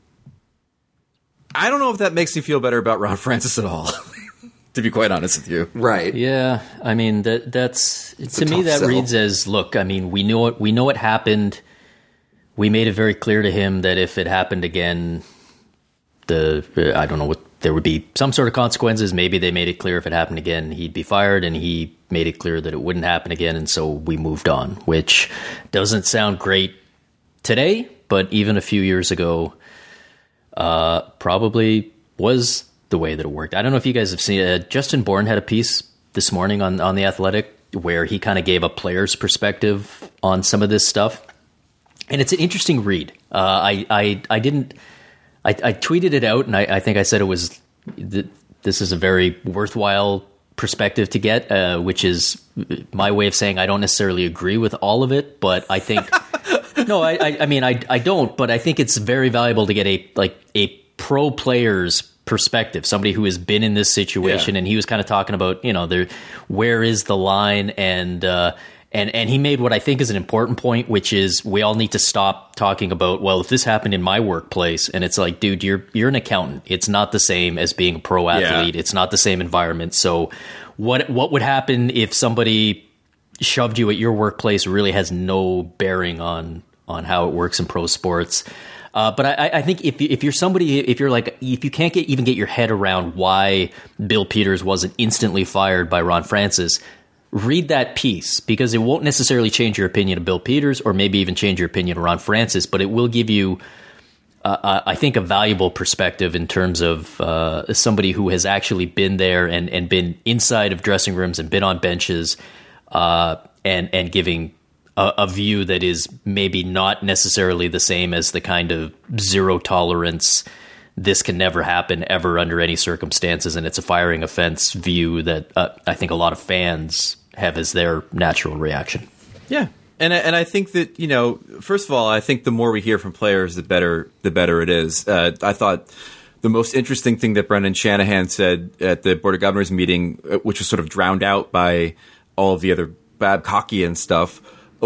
I don't know if that makes me feel better about Ron Francis at all, to be quite honest with you.
Right.
Yeah, I mean, that that's
It's
to
a
me
tough
that
sell.
reads as, look, I mean, we know it, we know it happened. We made it very clear to him that if it happened again, the I don't know what there would be some sort of consequences. Maybe they made it clear if it happened again, he'd be fired, and he made it clear that it wouldn't happen again, and so we moved on, which doesn't sound great today, but even a few years ago, uh, probably was the way that it worked. I don't know if you guys have seen it. Uh, Justin Bourne had a piece this morning on, on The Athletic where he kind of gave a player's perspective on some of this stuff. And it's an interesting read. Uh, I, I I didn't. I, I tweeted it out, and I, I think I said it was. Th- this is a very worthwhile perspective to get, uh, which is my way of saying I don't necessarily agree with all of it, but I think. no, I, I I mean I I don't, but I think it's very valuable to get a like a pro player's perspective, somebody who has been in this situation, yeah. And he was kind of talking about, you know, there where is the line, and. Uh, And and he made what I think is an important point, which is we all need to stop talking about, well, if this happened in my workplace, and it's like, dude, you're you're an accountant. It's not the same as being a pro athlete. Yeah. It's not the same environment. So what what would happen if somebody shoved you at your workplace really has no bearing on on how it works in pro sports. Uh, but I, I think if if you're somebody, if you're like, if you can't get even get your head around why Bill Peters wasn't instantly fired by Ron Francis, read that piece, because it won't necessarily change your opinion of Bill Peters or maybe even change your opinion of Ron Francis, but it will give you, uh, I think, a valuable perspective in terms of uh, somebody who has actually been there and, and been inside of dressing rooms and been on benches uh, and, and giving a, a view that is maybe not necessarily the same as the kind of zero tolerance, this can never happen ever under any circumstances, and it's a firing offense view that uh, I think a lot of fans have as their natural reaction.
Yeah, and I, and I think that, you know, first of all, I think the more we hear from players, the better the better it is. Uh, I thought the most interesting thing that Brendan Shanahan said at the Board of Governors meeting, which was sort of drowned out by all of the other Babcockian stuff,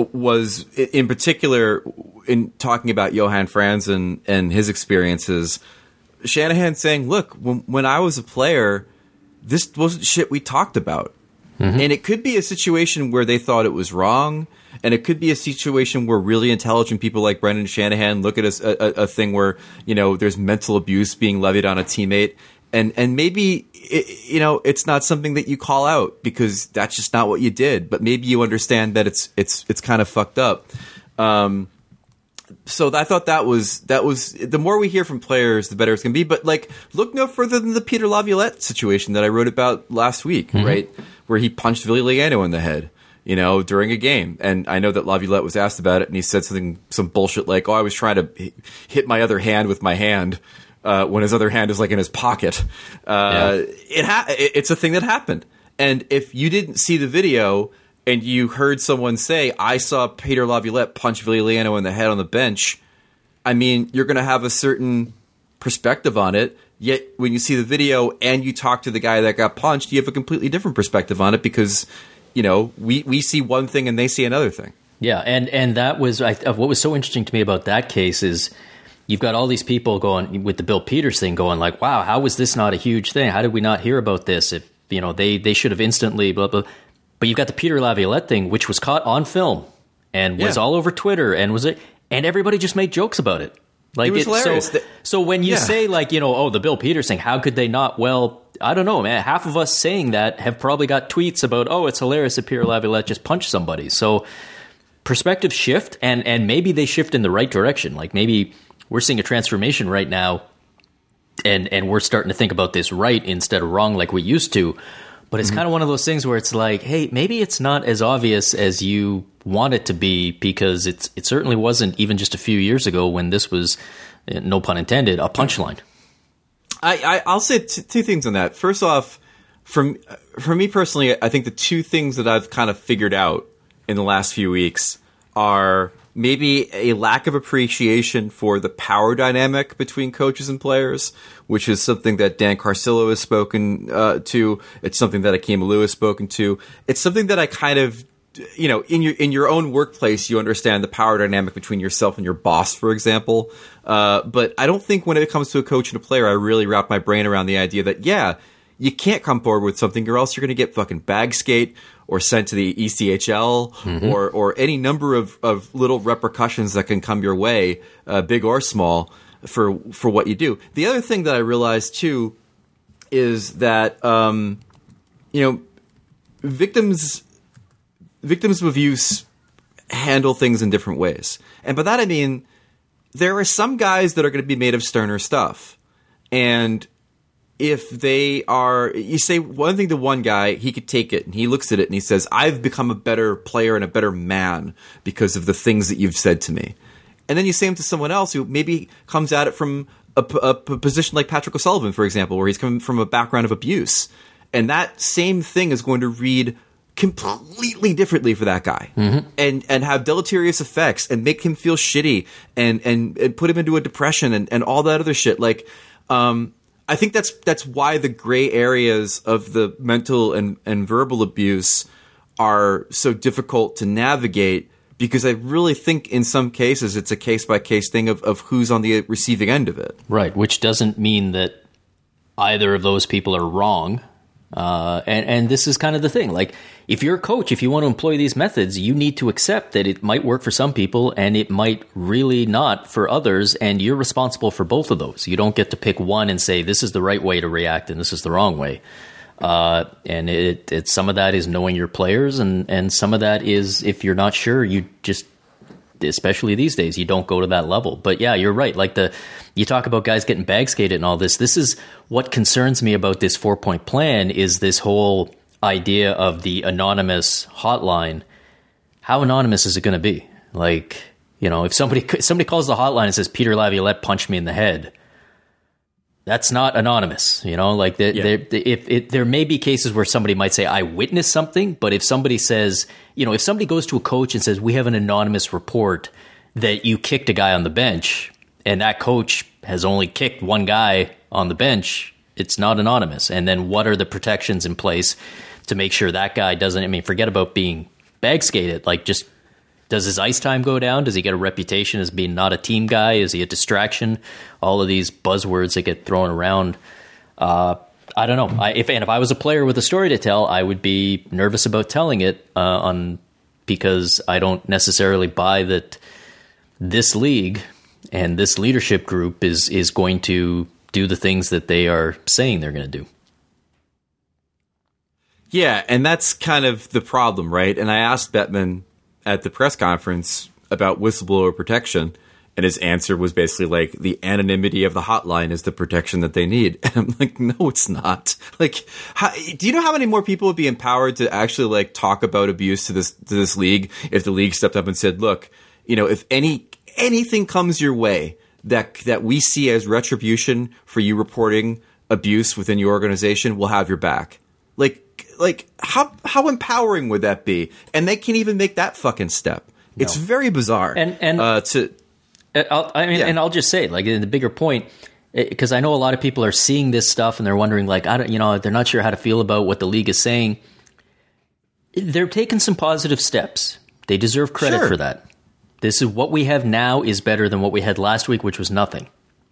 was in particular in talking about Johan Franzen and his experiences. Shanahan saying, look, when, when I was a player, this wasn't shit we talked about. Mm-hmm. And it could be a situation where they thought it was wrong. And it could be a situation where really intelligent people like Brendan Shanahan look at a, a, a thing where, you know, there's mental abuse being levied on a teammate. And, and maybe, it, you know, it's not something that you call out because that's just not what you did. But maybe you understand that it's, it's, it's kind of fucked up. Um, so I thought that was that was the more we hear from players, the better it's going to be. But like, look no further than the Peter Laviolette situation that I wrote about last week, mm-hmm. right, where he punched Ville Liano in the head, you know, during a game. And I know that Laviolette was asked about it, and he said something, some bullshit like, "Oh, I was trying to hit my other hand with my hand." Uh, when his other hand is like in his pocket. Uh, yeah. it ha- It's a thing that happened. And if you didn't see the video and you heard someone say, I saw Peter Laviolette punch Ville Liano in the head on the bench, I mean, you're going to have a certain perspective on it. Yet when you see the video and you talk to the guy that got punched, you have a completely different perspective on it because, you know, we, we see one thing and they see another thing.
Yeah, and, and that was I, what was so interesting to me about that case is you've got all these people going with the Bill Peters thing going like, wow, how was this not a huge thing? How did we not hear about this? If, you know, they, they should have instantly blah, blah. But you've got the Peter Laviolette thing, which was caught on film and was yeah. all over Twitter and was it, and everybody just made jokes about it. Like
it was
it,
hilarious.
So, so when you
yeah.
say like, you know, oh, the Bill Peters thing, how could they not? Well, I don't know, man. Half of us saying that have probably got tweets about, oh, it's hilarious that Peter Laviolette just punched somebody. So perspectives shift and, and maybe they shift in the right direction. Like maybe we're seeing a transformation right now, and and we're starting to think about this right instead of wrong like we used to. But it's mm-hmm. kind of one of those things where it's like, hey, maybe it's not as obvious as you want it to be because it's it certainly wasn't even just a few years ago when this was, no pun intended, a punchline.
I, I I'll say t- two things on that. First off, from for me personally, I think the two things that I've kind of figured out in the last few weeks are maybe a lack of appreciation for the power dynamic between coaches and players, which is something that Dan Carcillo has spoken uh, to. It's something that Akeem Alou has spoken to. It's something that I kind of, you know, in your in your own workplace, you understand the power dynamic between yourself and your boss, for example. Uh, but I don't think when it comes to a coach and a player, I really wrap my brain around the idea that, yeah, you can't come forward with something or else you're going to get fucking bag skate or sent to the E C H L mm-hmm. or or any number of, of little repercussions that can come your way, uh, big or small, for for what you do. The other thing that I realized, too, is that, um, you know, victims victims of abuse handle things in different ways. And by that I mean there are some guys that are going to be made of sterner stuff. And if they are, you say one thing to one guy, he could take it and he looks at it and he says, I've become a better player and a better man because of the things that you've said to me. And then you say them to someone else who maybe comes at it from a, a, a position like Patrick O'Sullivan, for example, where he's coming from a background of abuse. And that same thing is going to read completely differently for that guy mm-hmm. and, and have deleterious effects and make him feel shitty and, and, and put him into a depression and, and all that other shit. Like, um, I think that's that's why the gray areas of the mental and, and verbal abuse are so difficult to navigate, because I really think in some cases it's a case-by-case thing of, of who's on the receiving end of it.
Right, which doesn't mean that either of those people are wrong. Uh, and, and this is kind of the thing. Like, if you're a coach, if you want to employ these methods, you need to accept that it might work for some people and it might really not for others, and you're responsible for both of those. You don't get to pick one and say, this is the right way to react and this is the wrong way. Uh, and it, it, some of that is knowing your players, and, and some of that is, if you're not sure, you just, especially these days, you don't go to that level. But yeah, you're right. Like the, you talk about guys getting bag skated and all this. This is what concerns me about this four point plan, is this whole idea of the anonymous hotline. How anonymous is it going to be? Like, you know, if somebody, somebody calls the hotline and says, Peter Laviolette punched me in the head, that's not anonymous, you know, like the, yeah. the, if it, there may be cases where somebody might say, I witnessed something, but if somebody says, you know, if somebody goes to a coach and says, we have an anonymous report that you kicked a guy on the bench, and that coach has only kicked one guy on the bench, it's not anonymous. And then what are the protections in place to make sure that guy doesn't, I mean, forget about being bag skated, like just, does his ice time go down? Does he get a reputation as being not a team guy? Is he a distraction? All of these buzzwords that get thrown around. Uh, I don't know. I, if and if I was a player with a story to tell, I would be nervous about telling it uh, on because I don't necessarily buy that this league and this leadership group is is going to do the things that they are saying they're going to do.
Yeah, and that's kind of the problem, right? And I asked Bettman at the press conference about whistleblower protection, And his answer was basically like, the anonymity of the hotline is the protection that they need. And I'm like, no, it's not. Like, how, do you know how many more people would be empowered to actually like talk about abuse to this to this league if the league stepped up and said, look, you know, if any anything comes your way that that we see as retribution for you reporting abuse within your organization, we'll have your back. Like, like how how empowering would that be? And they can't even make that fucking step. No. It's very bizarre.
And and
uh, to.
I'll, I mean, yeah. and I'll just say, like, in the bigger point, because I know a lot of people are seeing this stuff and they're wondering, like, I don't, you know, they're not sure how to feel about what the league is saying. They're taking some positive steps. They deserve credit
sure.
for that. This is what we have now is better than what we had last week, which was nothing.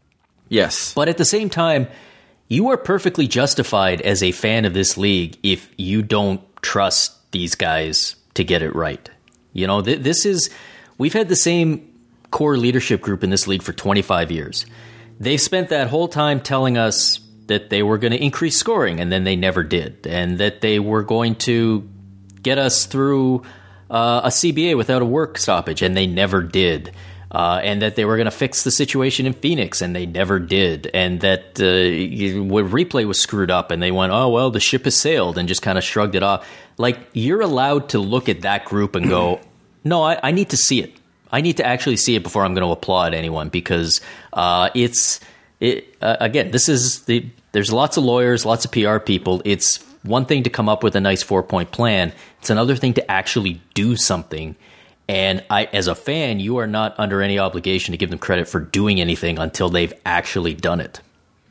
Yes.
But at the same time, you are perfectly justified as a fan of this league if you don't trust these guys to get it right. You know, th- this is, we've had the same core leadership group in this league for twenty-five years. They've spent that whole time telling us that they were going to increase scoring, and then they never did, and that they were going to get us through uh, a C B A without a work stoppage, and they never did, uh, and that they were going to fix the situation in Phoenix, and they never did, and that uh, replay was screwed up, and they went, oh, well, the ship has sailed, and just kind of shrugged it off. Like, you're allowed to look at that group and go, no, I, I need to see it. I need to actually see it before I'm going to applaud anyone, because uh, it's it, uh, again, this is the there's lots of lawyers, lots of P R people. It's one thing to come up with a nice four point plan. It's another thing to actually do something. And I, as a fan, you are not under any obligation to give them credit for doing anything until they've actually done it.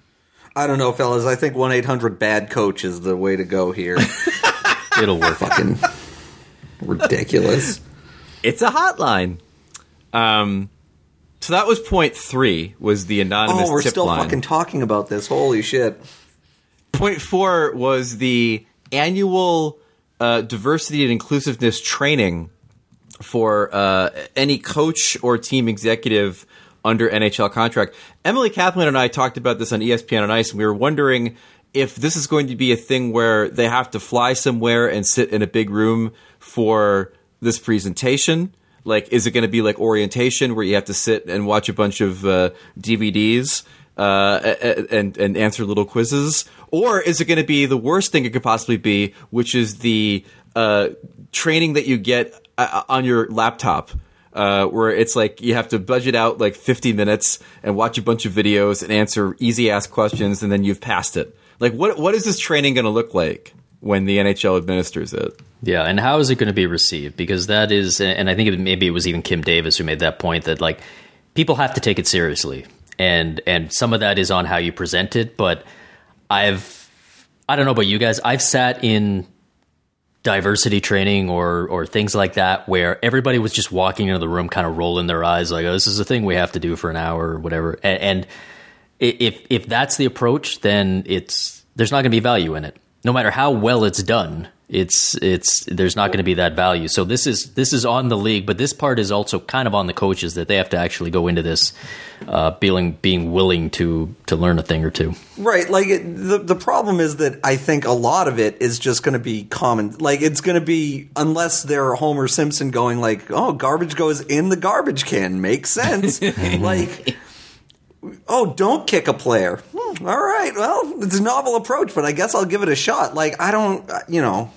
I don't know, fellas. I think one eight hundred bad coach is the way to go here.
It'll work.
Fucking ridiculous.
It's a hotline. Um, so that was point three, was the anonymous
Oh, we're
tip
still
line.
fucking talking about this. Holy shit.
Point four was the annual uh, diversity and inclusiveness training for uh, any coach or team executive under N H L contract. Emily Kaplan and I talked about this on E S P N on Ice, and we were wondering if this is going to be a thing where they have to fly somewhere and sit in a big room for this presentation. Like, is it going to be like orientation where you have to sit and watch a bunch of uh, D V Ds uh, and and answer little quizzes? Or is it going to be the worst thing it could possibly be, which is the uh, training that you get uh, on your laptop, uh, where it's like you have to budget out like fifty minutes and watch a bunch of videos and answer easy-ass questions, and then you've passed it? Like, what what is this training going to look like when the N H L administers it?
Yeah, and how is it going to be received? Because that is, and I think it, maybe it was even Kim Davis who made that point, that like people have to take it seriously, and and some of that is on how you present it. But I've, I don't know about you guys, I've sat in diversity training or or things like that where everybody was just walking into the room, kind of rolling their eyes, like, oh, this is a thing we have to do for an hour or whatever. And, and if if that's the approach, then it's there's not going to be value in it. No matter how well it's done, it's it's there's not going to be that value. So this is this is on the league, but this part is also kind of on the coaches, that they have to actually go into this uh, being being willing to to learn a thing or two.
Right. Like it, the the problem is that I think a lot of it is just going to be common. Like it's going to be, unless they're Homer Simpson going like, oh, garbage goes in the garbage can. Makes sense. Like, oh, don't kick a player. Hmm, all right, well, it's a novel approach, but I guess I'll give it a shot. Like, I don't, you know,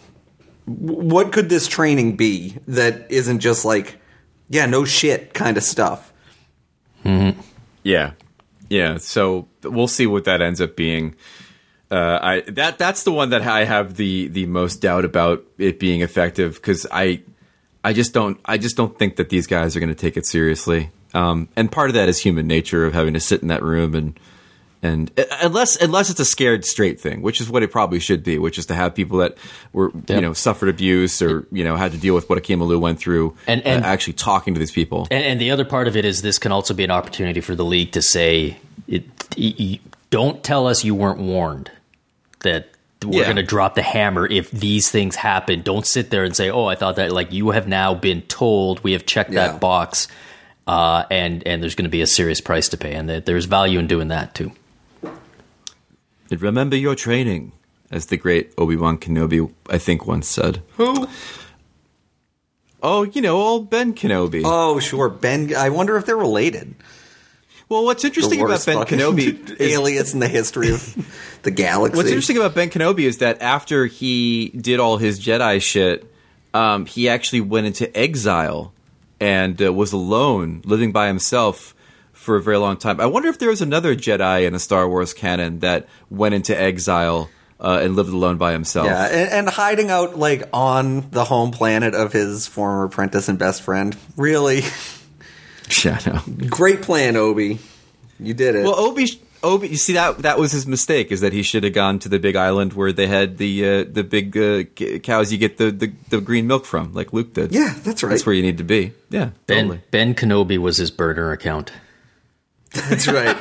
what could this training be that isn't just like, yeah, no shit kind of stuff?
Mm-hmm. Yeah, yeah. So we'll see what that ends up being. Uh, I that that's the one that I have the the most doubt about it being effective, because I I just don't I just don't think that these guys are going to take it seriously. Um, and part of that is human nature of having to sit in that room and and unless unless it's a scared straight thing, which is what it probably should be, which is to have people that were yep. you know suffered abuse or you know had to deal with what Akeem Alou went through and, and uh, actually talking to these people.
And, and the other part of it is this can also be an opportunity for the league to say, it, it, don't tell us you weren't warned that we're yeah. going to drop the hammer if these things happen. Don't sit there and say, oh, I thought that. Like, you have now been told, we have checked yeah. that box. Uh, and and there's going to be a serious price to pay, and that there's value in doing that too.
And remember your training, as the great Obi-Wan Kenobi, I think, once said.
Who?
Oh, you know, old Ben Kenobi.
Oh, sure, Ben. I wonder if they're related.
Well, what's interesting
The
about
worst
Ben
fucking
Kenobi is,
alias in the history of the galaxy.
what's interesting about Ben Kenobi is that after he did all his Jedi shit, um, he actually went into exile and uh, was alone, living by himself for a very long time. I wonder if there was another Jedi in the Star Wars canon that went into exile uh, and lived alone by himself.
Yeah, and, and hiding out like on the home planet of his former apprentice and best friend. Really,
Yeah, I know.
great plan, Obi. You did it.
Well, Obi, Obi, you see that that was his mistake, is that he should have gone to the big island where they had the uh, the big uh, c- cows you get the, the, the green milk from, like Luke did.
yeah, that's right.
That's where you need to be. Yeah,
Ben
totally.
Ben Kenobi was his burner account.
That's right.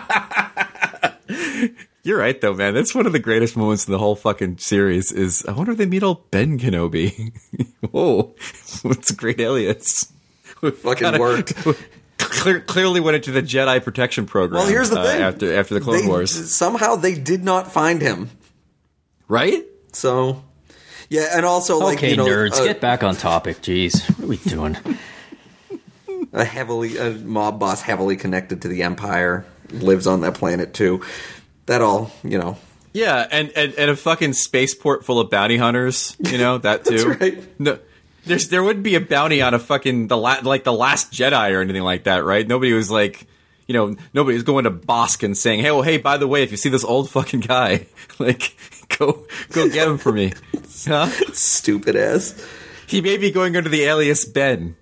You're right, though, man. That's one of the greatest moments in the whole fucking series. Is I wonder if they meet old Ben Kenobi. Whoa, it's a great alias.
Fucking
Kinda-
worked.
Clear, clearly went into the Jedi protection program.
Well, here's the
uh,
thing.
after after the Clone
They-
Wars,
Somehow they did not find him.
right?
So, yeah, and also like
Okay,
you know,
nerds,
a,
get back on topic. Jeez, what are we doing?
a heavily a mob boss heavily connected to the Empire lives on that planet too. That all, you know.
Yeah, and, and, and a fucking spaceport full of bounty hunters, you know, that too.
That's right.
No, there's there wouldn't be a bounty on a fucking the la- like the Last Jedi or anything like that, right? Nobody was like, you know, nobody was going to Bosk and saying, "Hey, well, hey, by the way, if you see this old fucking guy, like, go go get him for me." Huh?
Stupid ass.
He may be going under the alias Ben.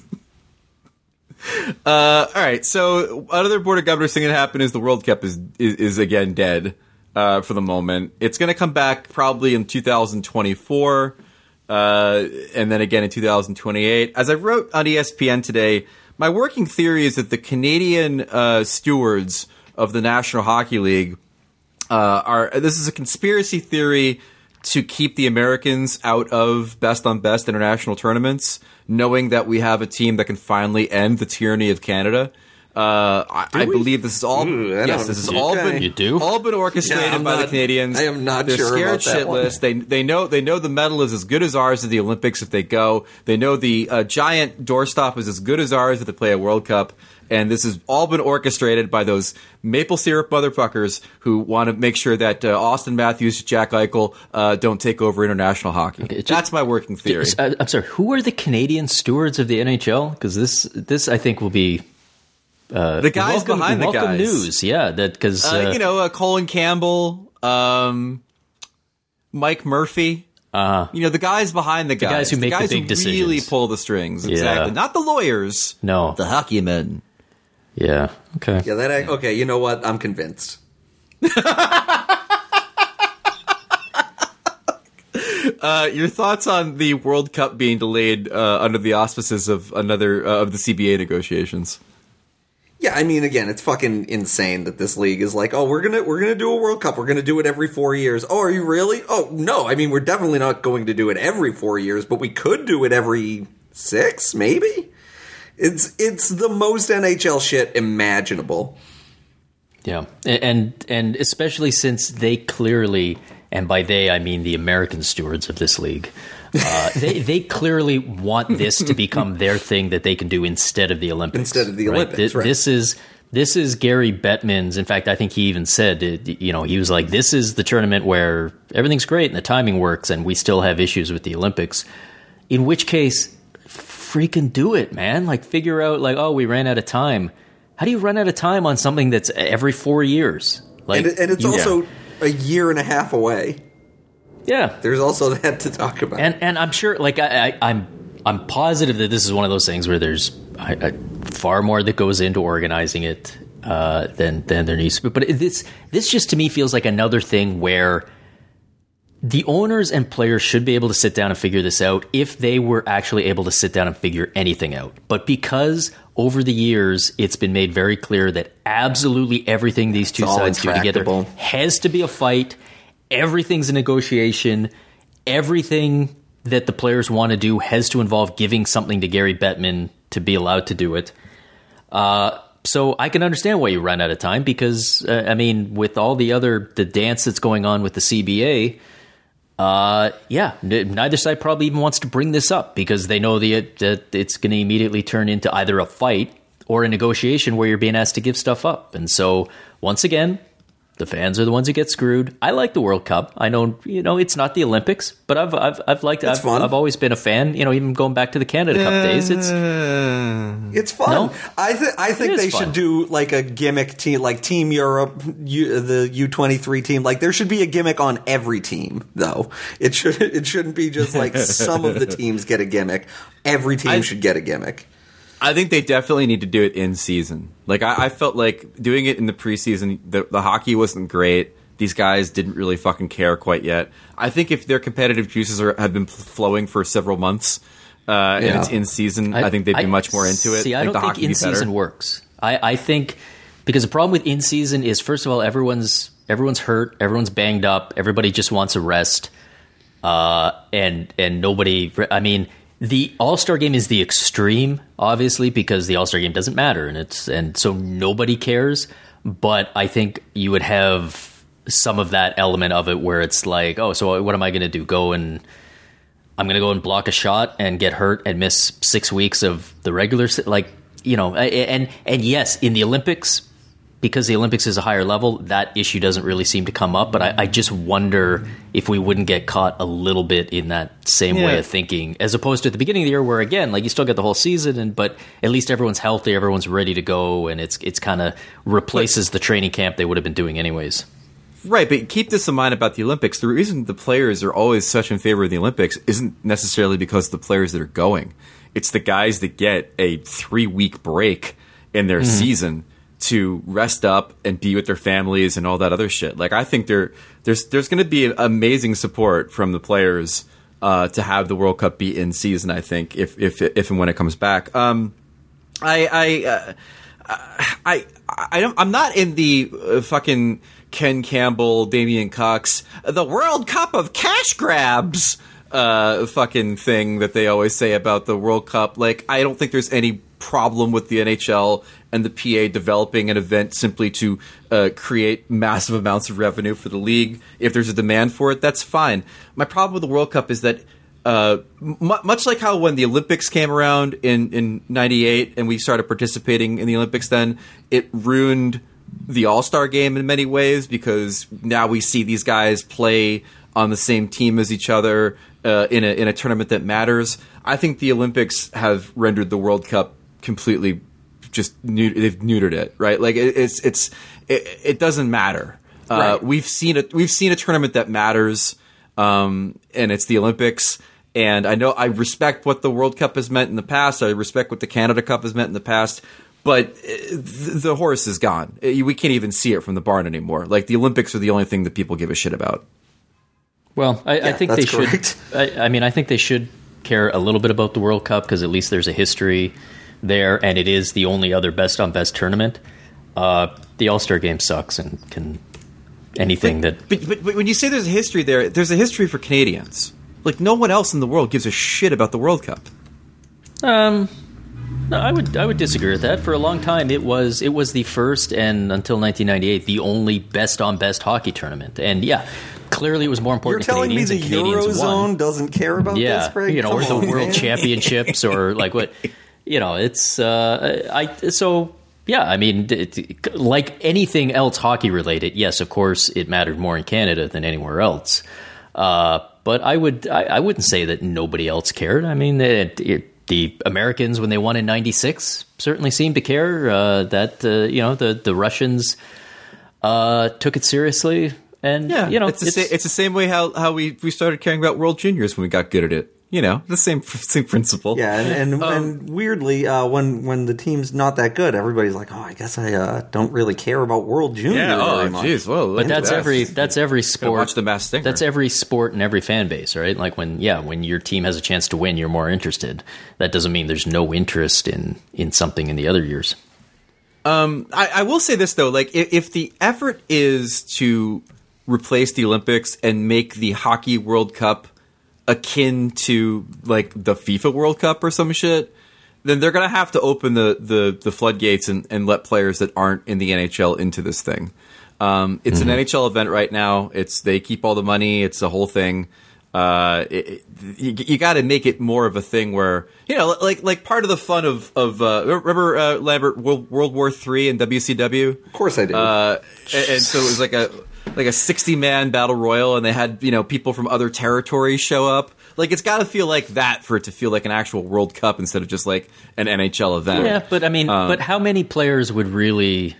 uh, all right, so another Board of Governors thing that happened is the World Cup is is, is again dead uh, for the moment. It's going to come back probably in two thousand twenty-four, uh, and then again in two thousand twenty-eight. As I wrote on E S P N today, my working theory is that the Canadian uh, stewards of the National Hockey League uh, are. This is a conspiracy theory to keep the Americans out of best on best international tournaments, knowing that we have a team that can finally end the tyranny of Canada. Uh, I, I believe this is all.
Ooh, I
yes,
don't-
this has
okay.
all been
You do?
all been orchestrated
Yeah, I'm
by the
not-
Canadians.
I am not
They're
sure
scared
about that one.
shitless. They they know they know the medal is as good as ours at the Olympics if they go. They know the uh, giant doorstop is as good as ours if they play a World Cup. And this has all been orchestrated by those maple syrup motherfuckers who want to make sure that uh, Austin Matthews, Jack Eichel uh, don't take over international hockey.
Okay, just-
That's my working theory.
I- I'm sorry. Who are the Canadian stewards of the N H L? Because this this I think will be
The guys
welcome,
behind the
welcome
guys.
news. Yeah, that because
Uh, you know, uh, Colin Campbell, um, Mike Murphy.
uh,
You know, the guys behind the guys.
guys who make the
guys
big
who really
decisions.
pull the strings. Exactly.
Yeah.
Not the lawyers.
no,
The hockey men.
yeah, okay.
Yeah, that. I, okay, you know what? I'm convinced.
Uh, your thoughts on the World Cup being delayed uh, under the auspices of another uh, of the C B A negotiations?
Yeah, I mean, again, it's fucking insane that this league is like, oh, we're gonna we're gonna do a World Cup. We're gonna do it every four years. Oh, are you really? Oh, no. I mean, we're definitely not going to do it every four years, but we could do it every six, maybe. It's it's the most N H L shit imaginable.
Yeah, A- and and especially since they clearly, and by they I mean the American stewards of this league, uh, they they clearly want this to become their thing that they can do instead of the Olympics.
Instead of the
right?
Olympics,
Thi-
right.
This is this is Gary Bettman's. In fact, I think he even said, uh, you know, he was like, "This is the tournament where everything's great and the timing works, and we still have issues with the Olympics." In which case, freaking do it, man! Like, figure out, like, oh, we ran out of time. How do you run out of time on something that's every four years? Like,
And, it- and it's
you-
also a year and a half away.
yeah.
There's also that to talk about.
And and I'm sure, like, I, I, I'm I'm positive that this is one of those things where there's I, I, far more that goes into organizing it uh, than than there needs to be. But it, this this just to me feels like another thing where the owners and players should be able to sit down and figure this out if they were actually able to sit down and figure anything out. But because over the years it's been made very clear that absolutely everything these two
It's all
sides do together
intractable.
has to be a fight, everything's a negotiation, everything that the players want to do has to involve giving something to Gary Bettman to be allowed to do it. Uh, so I can understand why you run out of time because, uh, I mean, with all the other, the dance that's going on with the C B A, Uh, yeah, n- neither side probably even wants to bring this up because they know the, that it's going to immediately turn into either a fight or a negotiation where you're being asked to give stuff up. And so, once again, the fans are the ones who get screwed. I like the World Cup. I know, you know, it's not the Olympics, but I've I've I've liked.
It's
I've,
fun.
I've always been a fan. You know, even going back to the Canada Cup days, it's
It's fun.
No?
I think I think
It is
they
fun.
should do like a gimmick team, like Team Europe, U, the U twenty-three team. Like there should be a gimmick on every team, though. It should it shouldn't be just like some of the teams get a gimmick. Every team
I-
should get a gimmick.
I think they definitely need to do it in season. Like I, I felt like doing it in the preseason, the, the hockey wasn't great. These guys didn't really fucking care quite yet. I think if their competitive juices are, have been flowing for several months, uh, and
Yeah.
it's in season, I, think they'd be much more into it.
See, I,
think
don't
the
think
hockey would
in
be better.
season works. I, I think because the problem with in season is first of all everyone's everyone's hurt, everyone's banged up, everybody just wants a rest, uh, and and nobody. I mean, the All-Star game is the extreme, obviously, because the All-Star game doesn't matter, and it's and so nobody cares. But I think you would have some of that element of it where it's like, oh, so what am I going to do? Go and I'm going to go and block a shot and get hurt and miss six weeks of the regular, se- like, you know, and, and yes, in the Olympics, because the Olympics is a higher level, that issue doesn't really seem to come up. But I, I just wonder if we wouldn't get caught a little bit in that same
Yeah.
way of thinking, as opposed to at the beginning of the year where, again, like you still get the whole season, and but at least everyone's healthy, everyone's ready to go, and it's it's kind of replaces the training camp they would have been doing anyways.
Right, but keep this in mind about the Olympics. The reason the players are always such in favor of the Olympics isn't necessarily because of the players that are going. It's the guys that get a three-week break in their
Mm-hmm.
season to rest up and be with their families and all that other shit. Like, I think there, there's there's going to be amazing support from the players uh, to have the World Cup be in season, I think, if if if and when it comes back. Um, I I uh, I I don't. I'm not in the uh, fucking Ken Campbell, Damian Cox, the World Cup of cash grabs, uh, fucking thing that they always say about the World Cup. Like, I don't think there's any problem with the N H L and the P A developing an event simply to uh, create massive amounts of revenue for the league. If there's a demand for it, that's fine. My problem with the World Cup is that Uh, m- much like how when the Olympics came around in, in ninety-eight and we started participating in the Olympics then, it ruined the All-Star game in many ways because now we see these guys play on the same team as each other uh, in, a, in a tournament that matters. I think the Olympics have rendered the World Cup completely just neut- they've neutered it, right? Like it, it's it's it, it doesn't matter. Uh,
Right.
We've seen a we've seen a tournament that matters, um, and it's the Olympics. And I know I respect what the World Cup has meant in the past. I respect what the Canada Cup has meant in the past. But th- the horse is gone. We can't even see it from the barn anymore. Like, the Olympics are the only thing that people give a shit about.
Well, I, I
Yeah,
think they
that's
should.
correct.
I, I mean, I think they should care a little bit about the World Cup because at least there's a history there, and it is the only other best on best tournament. Uh, the All Star game sucks and can anything that.
But, but, but when you say there's a history there, there's a history for Canadians. Like, no one else in the world gives a shit about the World Cup.
Um, no, I would I would disagree with that. For a long time, it was it was the first, and until nineteen ninety-eight, the only best on best hockey tournament. And yeah, clearly it was more
You're
important to
telling me
Canadians,
the
and Canadians
Eurozone
won.
doesn't care about
Yeah,
this, Greg?
you know,
Come
or the
on,
World
man.
Championships, or like what, you know, it's uh, I so. Yeah, I mean, it, like anything else hockey related, yes, of course, it mattered more in Canada than anywhere else. Uh, but I would, I, I wouldn't say that nobody else cared. I mean, it, it, the Americans, when they won in ninety-six, certainly seemed to care. Uh, that uh, you know, the the Russians uh, took it seriously, and
Yeah,
you know,
it's the, sa- it's the same way how, how we, we started caring about World Juniors when we got good at it. You know, the same same principle.
Yeah, and and,
Um,
and weirdly, uh, when when the team's not that good, everybody's like, "Oh, I guess I uh, don't really care about World Junior
Yeah,
very
oh,
much."
jeez. Well,
But that's every that's every sport.
watch the Masked Singer.
That's every sport and every fan base, right? Like when yeah, when your team has a chance to win, you're more interested. That doesn't mean there's no interest in in something in the other years.
Um, I, I will say this though, like if, if the effort is to replace the Olympics and make the Hockey World Cup akin to like the FIFA World Cup or some shit, then they're gonna have to open the the, the floodgates and, and let players that aren't in the N H L into this thing. Um, it's
Mm-hmm.
an N H L event right now. It's they keep all the money. It's the whole thing. Uh, it, it, you, you got to make it more of a thing where, you know, like like part of the fun of of uh, remember uh, Lambert World, World War Three and W C W.
Of course I do.
Uh, and, and so it was like a like a sixty man battle royal, and they had, you know, people from other territories show up. Like, it's got to feel like that for it to feel like an actual World Cup instead of just like an N H L event.
Yeah, but I mean,
Um,
but how many players would really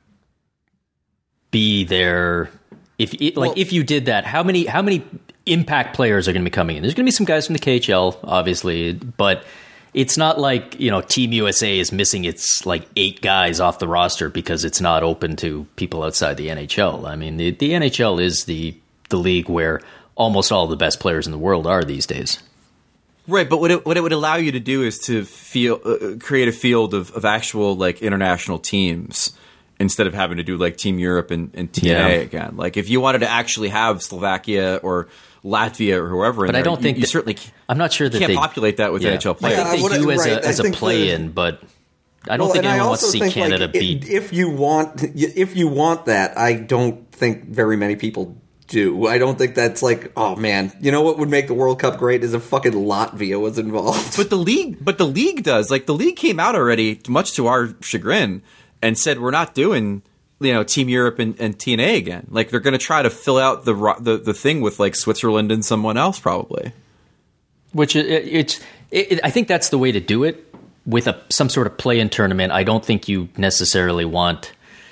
be there if like
Well-
if you did that? How many how many impact players are going to be coming in? There's going to be some guys from the K H L, obviously, but it's not like, you know, Team U S A is missing its like eight guys off the roster because it's not open to people outside the N H L. I mean, the, the N H L is the the league where almost all the best players in the world are these days.
Right, but what it, what it would allow you to do is to feel uh, create a field of, of actual like international teams instead of having to do like Team Europe and, and T N A
Yeah.
again. Like, if you wanted to actually have Slovakia or Latvia or whoever in
But I
there,
don't
you,
think
you
that-
certainly
I'm not sure that
can't
they
populate that with
yeah.
N H L
I
players.
Yeah,
think they
what I-
do as
right,
a as
I
a
think
play
the-
in, but I don't
Well,
think
and I
anyone wants to
also
see
think,
Canada
like, i-
beat.
If you want, if you want that, I don't think very many people do. I don't think that's like, oh man, you know what would make the World Cup great is if fucking Latvia was involved.
But the league, but the league does. Like, the league came out already, much to our chagrin, and said we're not doing, you know, Team Europe and, and T N A again. Like, they're going to try to fill out the, ro- the the thing with like Switzerland and someone else probably.
Which it, it's, it, it, I think that's the way to do it with a some sort of play-in tournament. I don't think you necessarily want,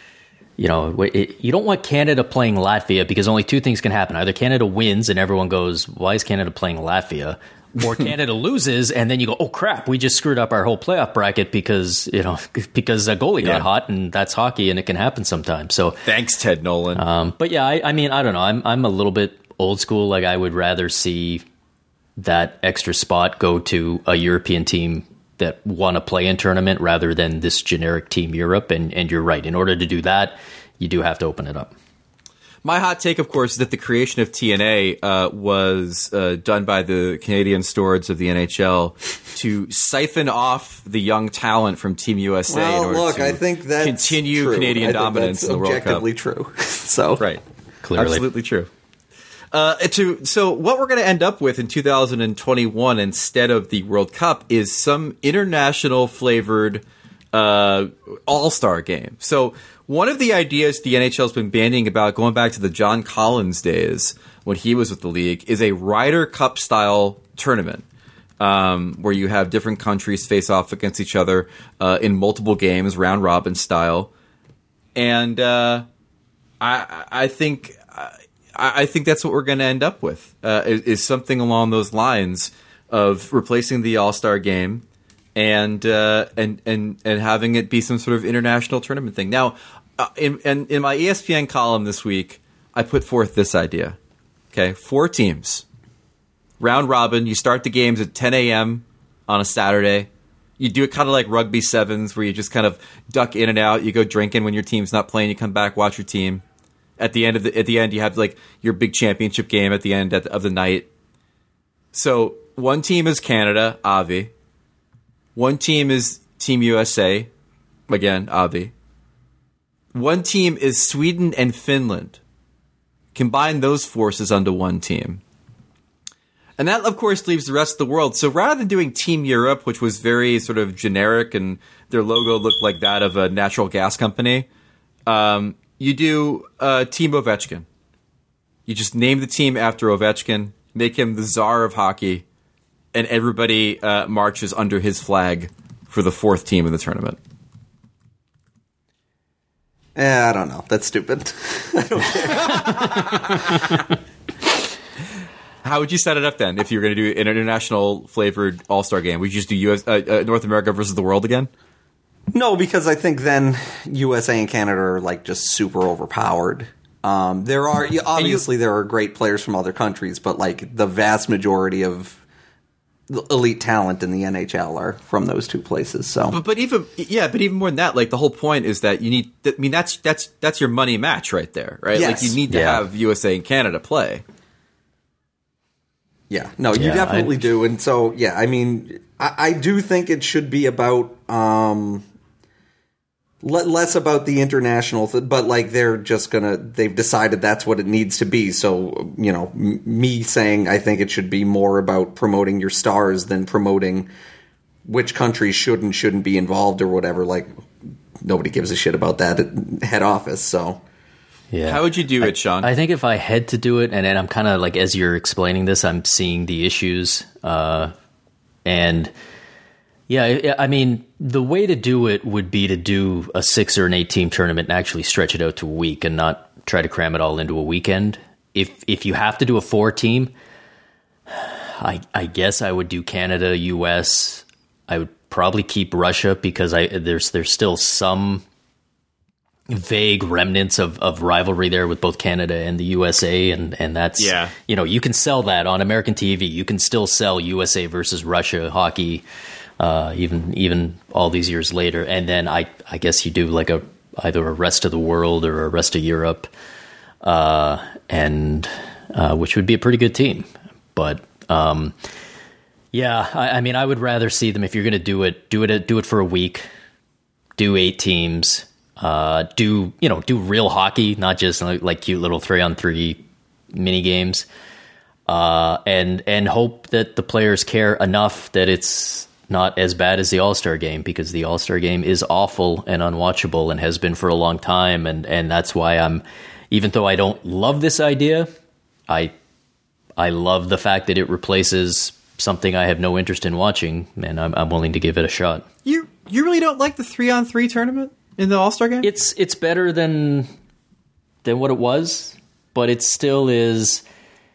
you know, it, you don't want Canada playing Latvia because only two things can happen: either Canada wins and everyone goes, "Why is Canada playing Latvia?" or Canada loses and then you go, "Oh crap, we just screwed up our whole playoff bracket because you know because a goalie
Yeah.
got hot," and that's hockey and it can happen sometimes. So.
Thanks, Ted Nolan.
Um, but yeah, I, I mean, I don't know. I'm I'm a little bit old school. Like, I would rather see that extra spot go to a European team that won a play-in tournament rather than this generic Team Europe. And and you're right. In order to do that, you do have to open it up.
My hot take, of course, is that the creation of T N A uh, was uh, done by the Canadian stewards of the N H L to siphon off the young talent from Team U S A in
Well,
order
look,
to
I think that's
continue
true.
Canadian
I think
dominance
that's
in the World Cup.
objectively true. So
Right.
Clearly.
Absolutely true. Uh, to, so what we're going to end up with in two thousand twenty-one instead of the World Cup is some international flavored uh, all-star game. So one of the ideas the N H L has been bandying about, going back to the John Collins days when he was with the league, is a Ryder Cup style tournament. Um, where you have different countries face off against each other uh, in multiple games, round robin style, and uh, I, I think I, I think that's what we're going to end up with uh, is, is something along those lines of replacing the All Star game and uh, and and and having it be some sort of international tournament thing. Now, uh, in, in in my E S P N column this week, I put forth this idea. Okay, four teams. Round robin, you start the games at ten a.m. on a Saturday. You do it kind of like rugby sevens where you just kind of duck in and out. You go drinking when your team's not playing. You come back, watch your team. At the end of the at the end, you have like your big championship game at the end of the, of the night. So one team is Canada, Avi. One team is Team U S A, again, Avi. One team is Sweden and Finland. Combine those forces onto one team. And that, of course, leaves the rest of the world. So rather than doing Team Europe, which was very sort of generic and their logo looked like that of a natural gas company, um, you do uh, Team Ovechkin. You just name the team after Ovechkin, make him the czar of hockey, and everybody uh, marches under his flag for the fourth team in the tournament.
Eh, I don't know. That's stupid. I don't care.
How would you set it up then if you were going to do an international flavored All-Star game? Would you just do U S, uh, uh, North America versus the world again?
No, because I think then U S A and Canada are like just super overpowered. Um, there are obviously there are great players from other countries, but like the vast majority of the elite talent in the N H L are from those two places. So,
But, but even yeah, but even more than that, like the whole point is that you need. I mean, that's that's that's your money match right there, right?
Yes.
Like you need to
Yeah.
have U S A and Canada play.
yeah, no, you
Yeah,
definitely
I-
do. And so, yeah, I mean, I, I do think it should be about. Um, Le- less about the international, th- but like they're just gonna, they've decided that's what it needs to be. So, you know, m- me saying I think it should be more about promoting your stars than promoting which countries should and shouldn't be involved or whatever. Like, nobody gives a shit about that at head office. So,
yeah. How would you do
I,
it, Sean?
I think if I had to do it, and, and I'm kind of like, as you're explaining this, I'm seeing the issues, uh, and. Yeah, I mean, the way to do it would be to do a six or an eight team tournament and actually stretch it out to a week and not try to cram it all into a weekend. If if you have to do a four team, I I guess I would do Canada, U S. I would probably keep Russia because I there's there's still some vague remnants of, of rivalry there with both Canada and the U S A, and, and that's,
yeah.
you know, you can sell that on American T V. You can still sell U S A versus Russia hockey. Uh, even even all these years later, and then I I guess you do like a either a rest of the world or a rest of Europe, uh, and uh, which would be a pretty good team. But um, yeah, I, I mean, I would rather see them if you're going to do it, do it do it for a week, do eight teams, uh, do you know do real hockey, not just like, like cute little three on three mini games, uh, and and hope that the players care enough that it's not as bad as the All-Star game, because the All-Star game is awful and unwatchable and has been for a long time. And, and that's why I'm, even though I don't love this idea, I, I love the fact that it replaces something I have no interest in watching, and I'm, I'm willing to give it a shot.
You, you really don't like the three on three tournament in the All-Star game?
It's, it's better than, than what it was, but it still is,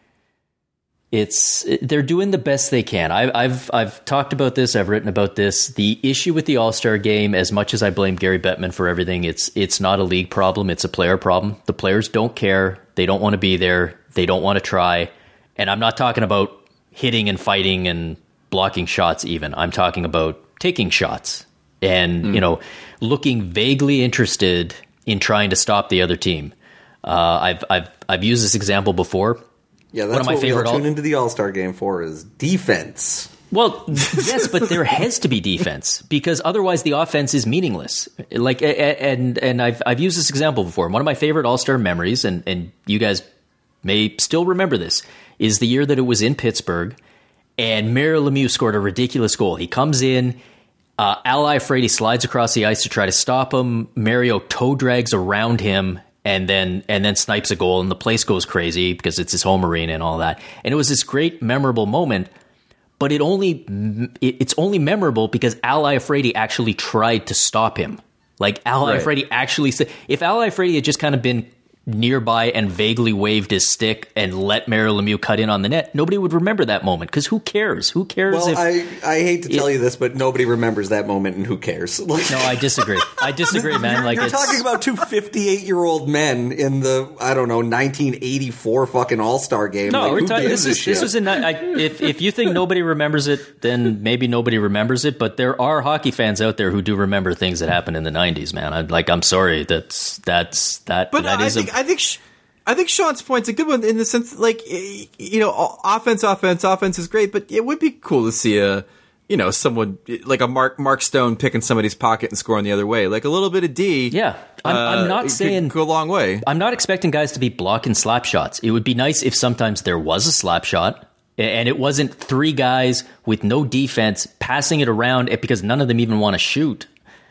It's they're doing the best they can. I, I've I've talked about this. I've written about this. The issue with the All-Star game, as much as I blame Gary Bettman for everything, it's it's not a league problem. It's a player problem. The players don't care. They don't want to be there. They don't want to try. And I'm not talking about hitting and fighting and blocking shots. Even I'm talking about taking shots and mm. you know looking vaguely interested in trying to stop the other team. Uh, I've I've I've used this example before.
Yeah, that's
One of my
what
favorite
we all tune
all-
into the All-Star game for is defense.
Well, yes, but there has to be defense because otherwise the offense is meaningless. Like, and and I've I've used this example before. One of my favorite All-Star memories, and and you guys may still remember this, is the year that it was in Pittsburgh, and Mario Lemieux scored a ridiculous goal. He comes in, uh, Al Iafrate slides across the ice to try to stop him. Mario toe drags around him. And then and then snipes a goal, and the place goes crazy because it's his home arena and all that. And it was this great, memorable moment, but it only it, it's only memorable because Al Iafrate actually tried to stop him. Like Al
right.
Iafrate actually said, if Al Iafrate had just kind of been nearby and vaguely waved his stick and let Mario Lemieux cut in on the net, nobody would remember that moment because who cares? Who cares?
Well,
if
I, I hate to tell
it,
you this, but nobody remembers that moment, and who cares? Like,
no, I disagree. I disagree, man. Like
you're
it's,
talking about two fifty-eight-year-old men in the, I don't know, nineteen eighty-four fucking All-Star game.
No,
like,
we're
who
talking.
gives
This
a
is this
shit?
is a. I, if if you think nobody remembers it, then maybe nobody remembers it. But there are hockey fans out there who do remember things that happened in the nineties. Man, I, like I'm sorry. That's that's that.
But
that
I
is
think
a,
I think. Sh- I think Sean's point's a good one in the sense that, like, you know, offense, offense, offense is great, but it would be cool to see a, you know, someone like a Mark Mark Stone picking somebody's pocket and scoring the other way. Like a little bit of D.
Yeah, I'm,
uh,
I'm not saying
go a long way.
I'm not expecting guys to be blocking slap shots. It would be nice if sometimes there was a slap shot and it wasn't three guys with no defense passing it around because none of them even want to shoot.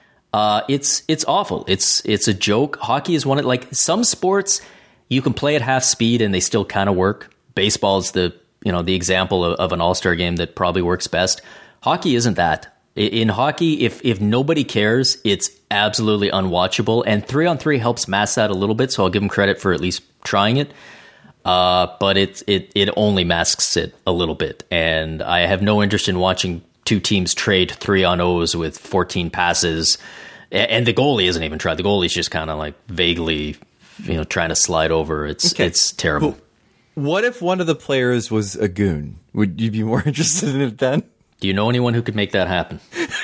Uh, it's it's awful. It's it's a joke. Hockey is one of, like, some sports. You can play at half speed and they still kind of work. Baseball is the, you know, the example of, of an all-star game that probably works best. Hockey isn't that. In hockey, if if nobody cares, it's absolutely unwatchable. And three on three helps mask that a little bit, so I'll give them credit for at least trying it. Uh, but it it it only masks it a little bit, and I have no interest in watching two teams trade three on O's with fourteen passes, and the goalie isn't even trying. The goalie's just kind of like vaguely, you know, trying to slide over. It's
Okay.
it's terrible.
Cool. What if one of the players was a goon? Would you be more interested in it then?
Do you know anyone who could make that happen?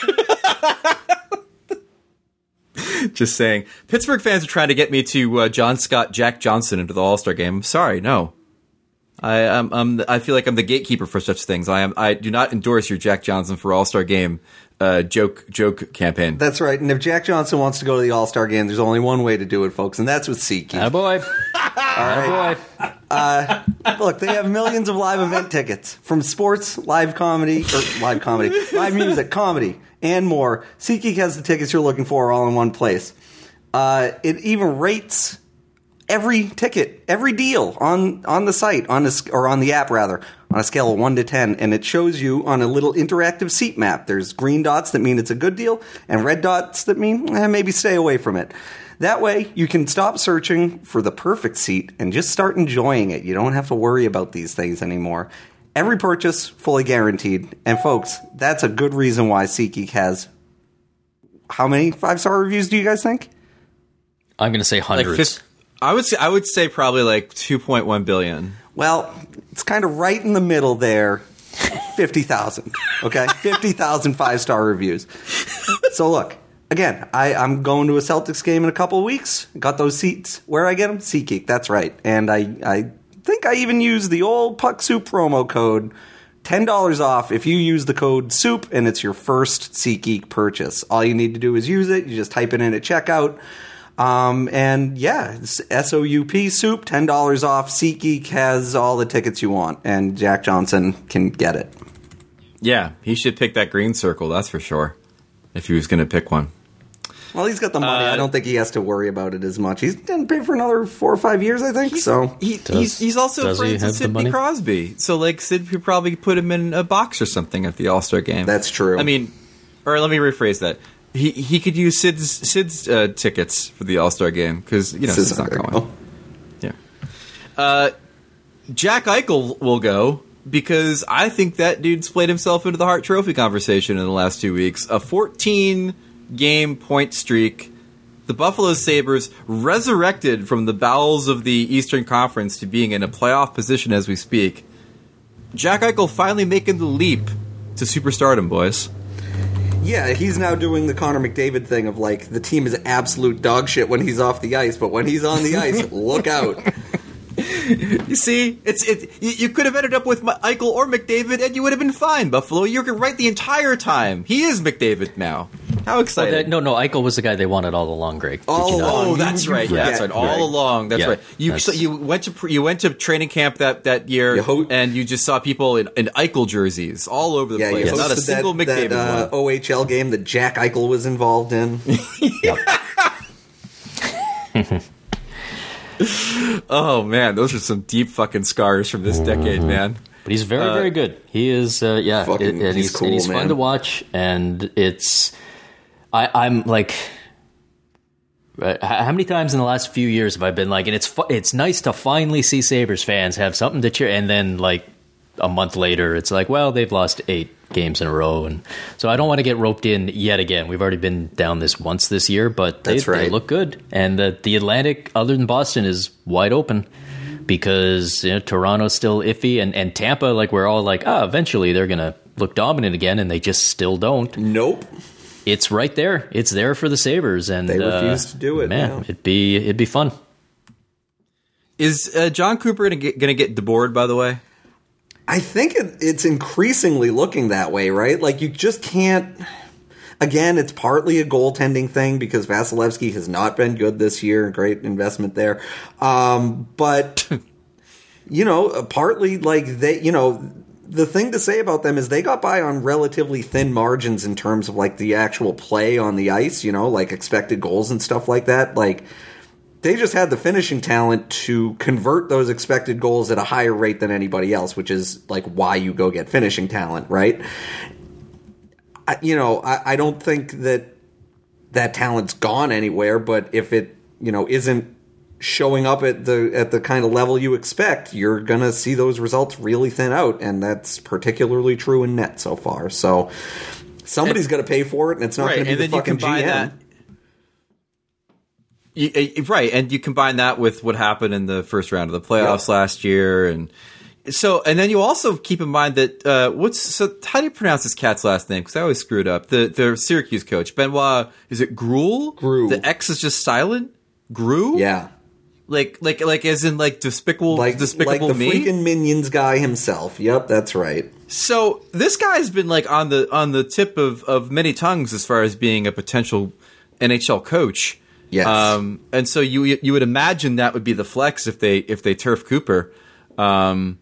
Just saying. Pittsburgh fans are trying to get me to uh, John Scott, Jack Johnson into the All-Star game. I'm sorry, no. I am. I'm, I'm, I feel like I'm the gatekeeper for such things. I am. I do not endorse your Jack Johnson for All Star Game uh, joke joke campaign.
That's right. And if Jack Johnson wants to go to the All Star Game, there's only one way to do it, folks, and that's with SeatGeek.
Attaboy.
All right. Uh, look, they have millions of live event tickets from sports, live comedy, or live comedy, live music, comedy, and more. SeatGeek has the tickets you're looking for all in one place. Uh, it even rates every ticket, every deal on, on the site, on the, or on the app rather, on a scale of one to ten, and it shows you on a little interactive seat map. There's green dots that mean it's a good deal, and red dots that mean eh, maybe stay away from it. That way, you can stop searching for the perfect seat and just start enjoying it. You don't have to worry about these things anymore. Every purchase, fully guaranteed. And folks, that's a good reason why SeatGeek has... How many five-star reviews do you guys think?
I'm going to say hundreds.
Like fifth, I would say I would say probably like two point one billion.
Well, it's kind of right in the middle there. fifty thousand. Okay? fifty thousand five-star reviews. So look... Again, I, I'm going to a Celtics game in a couple of weeks. Got those seats. Where I get them? SeatGeek. That's right. And I, I think I even used the old Puck Soup promo code. ten dollars off if you use the code SOUP, and it's your first SeatGeek purchase. All you need to do is use it. You just type it in at checkout. Um, and yeah, it's S O U P, SOUP, ten dollars off. SeatGeek has all the tickets you want, and Jack Johnson can get it.
Yeah, he should pick that green circle, that's for sure, if he was going to pick one.
Well, he's got the money.
Uh,
I don't think he has to worry about it as much. He's going to pay for another four or five years, I think.
He's,
so
he,
Does-
he's he's also
does he
friends with
have the
Sidney
money?
Crosby. So like Sid could probably put him in a box or something at the All Star game.
That's true.
I mean, or let me rephrase that. He he could use Sid's Sid's uh, tickets for the All Star game because you know
Sid's
Sid's not
not
going. Yeah. Uh, Jack Eichel will go because I think that dude's played himself into the Hart Trophy conversation in the last two weeks. A fourteen game point streak. The Buffalo Sabres resurrected from the bowels of the Eastern Conference to being in a playoff position as we speak. Jack Eichel finally making the leap to superstardom, boys.
Yeah, he's now doing the Connor McDavid thing of like the team is absolute dog shit when he's off the ice, but when he's on the ice, look out.
You see, it's it. You, you could have ended up with Eichel or McDavid, and you would have been fine, Buffalo. You're right the entire time. He is McDavid now. How
Oh,
exciting!
that, no, no, Eichel was the guy they wanted all along, Greg. Did
All
you not?
along.
Oh, that's
You-
right.
you
Yeah, that's
forget,
right. All
Greg.
along. That's
Yeah,
right. You
that's-
so you went to you went to training camp that, that year,
You ho-
and you just saw people in, in Eichel jerseys all over the
Yeah,
place.
you
Not a
hosted
single
that,
McDavid
that uh,
one.
O H L game that Jack Eichel was involved in.
Oh man, those are some deep fucking scars from this decade, man.
But he's very, very good. He is, uh, yeah,
Fucking-
and
he's
he's,
cool,
and he's
man.
fun to watch. And it's, I, I'm like, uh, how many times in the last few years have I been like, and it's fu- it's nice to finally see Sabres fans have something to cheer, and then like a month later, it's like, well, they've lost eight games in a row, and so I don't want to get roped in yet again. We've already been down this once this year, but they,
That's right.
they look good, and the the Atlantic, other than Boston, is wide open. Because you know, Toronto's still iffy, and, and Tampa, like we're all like, ah, eventually they're gonna look dominant again, and they just still don't.
Nope.
It's right there. It's there for the Sabres, and
They
uh,
refuse to do it,
Man,
yeah.
it'd be it'd be fun.
Is uh, John Cooper gonna get, gonna get debored? By the way,
I think it, it's increasingly looking that way, right? Like, you just can't... Again, it's partly a goaltending thing because Vasilevsky has not been good this year. Great investment there. Um, but, you know, partly, like, they, you know... The thing to say about them is they got by on relatively thin margins in terms of, like, the actual play on the ice, you know, like expected goals and stuff like that. Like, they just had the finishing talent to convert those expected goals at a higher rate than anybody else, which is, like, why you go get finishing talent, right? I, you know, I, I don't think that that talent's gone anywhere, but if it, you know, isn't showing up at the at the kind of level you expect, you're gonna see those results really thin out, and that's particularly true in net so far. So somebody's got to pay for it, and it's not
right,
going to
and
be the
then you
fucking
combine
G M.
that. You, uh, right, and you combine that with what happened in the first round of the playoffs
Yep.
last year, and so, and then you also keep in mind that uh, what's so? How do you pronounce this cat's last name? Because I always screw it up. The the Syracuse coach, Benoit, is it Gruel?
Grue.
The X is just silent. Grue.
Yeah,
Like, like, like, as in, like, despicable,
Like,
despicable
like the
me.
freaking Minions guy himself. Yep, that's right.
So this guy's been like on the on the tip of, of many tongues as far as being a potential N H L coach.
Yes.
Um, and so you you would imagine that would be the flex if they if they turf Cooper. Um,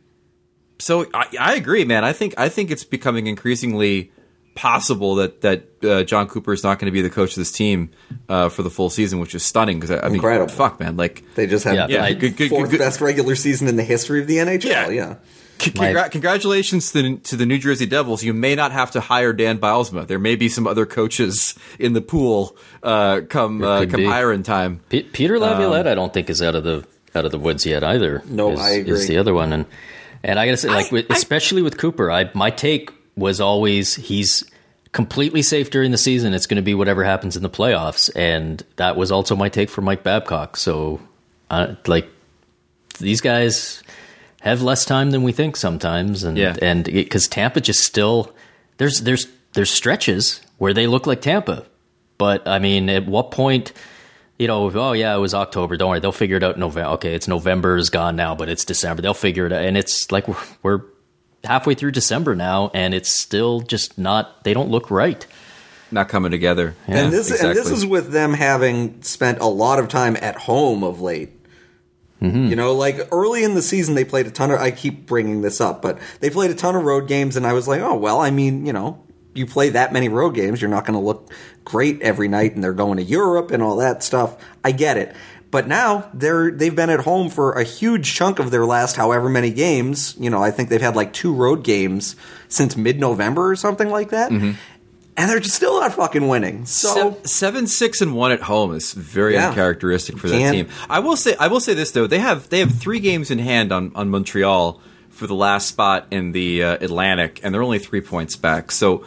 so I, I agree, man. I think I think it's becoming increasingly possible that that uh, John Cooper is not going to be the coach of this team uh, for the full season, which is stunning. Because I, I mean,
Incredible.
fuck, man, like
They just had
Yeah,
the
yeah,
good- good-
fourth
good-
best regular season in the history of the N H L.
Yeah.
Yeah.
c- congra- congratulations to the, to the New Jersey Devils. You may not have to hire Dan Bylsma. There may be some other coaches in the pool uh, come uh,
could
come
be.
hiring time.
P- Peter Laviolette, I don't think is out of the out of the woods yet either.
No,
is,
I agree.
Is the other one, and and I gotta say, like,
I-
with,
I-
especially with Cooper, I my take was always he's completely safe during the season. It's going to be whatever happens in the playoffs, and that was also my take for Mike Babcock. So, uh, like, these guys have less time than we think sometimes, and
Yeah.
and because Tampa just still there's there's there's stretches where they look like Tampa, but I mean, at what point? You know, oh yeah, it was October. Don't worry, they'll figure it out in November. Okay, it's November is gone now, but it's December. They'll figure it out, and it's like we're, we're halfway through December now, and it's still just not. They don't look right.
Not coming together.
Yeah,
and this and this
exactly.
is with them having spent a lot of time at home of late. You know, like early in the season, they played a ton of. I keep bringing this up, but they played a ton of road games, and I was like, oh well. I mean, you know, you play that many road games, you're not going to look great every night, and they're going to Europe and all that stuff. I get it, but now they're they've been at home for a huge chunk of their last however many games. You know, I think they've had like two road games since mid-November or something like that. And they're just still not fucking winning. So
Seven, seven, six, and one at home is very
Yeah.
uncharacteristic for that
Can't-
team. I will say, I will say this though: they have they have three games in hand on, on Montreal for the last spot in the uh, Atlantic, and they're only three points back. So,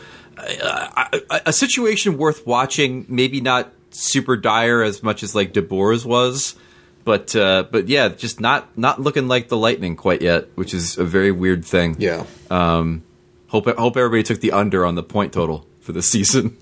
uh, a, a situation worth watching. Maybe not super dire as much as like DeBoer's was, but uh, but yeah, just not not looking like the Lightning quite yet, which is a very weird thing.
yeah.
Um, hope hope everybody took the under on the point total for the season.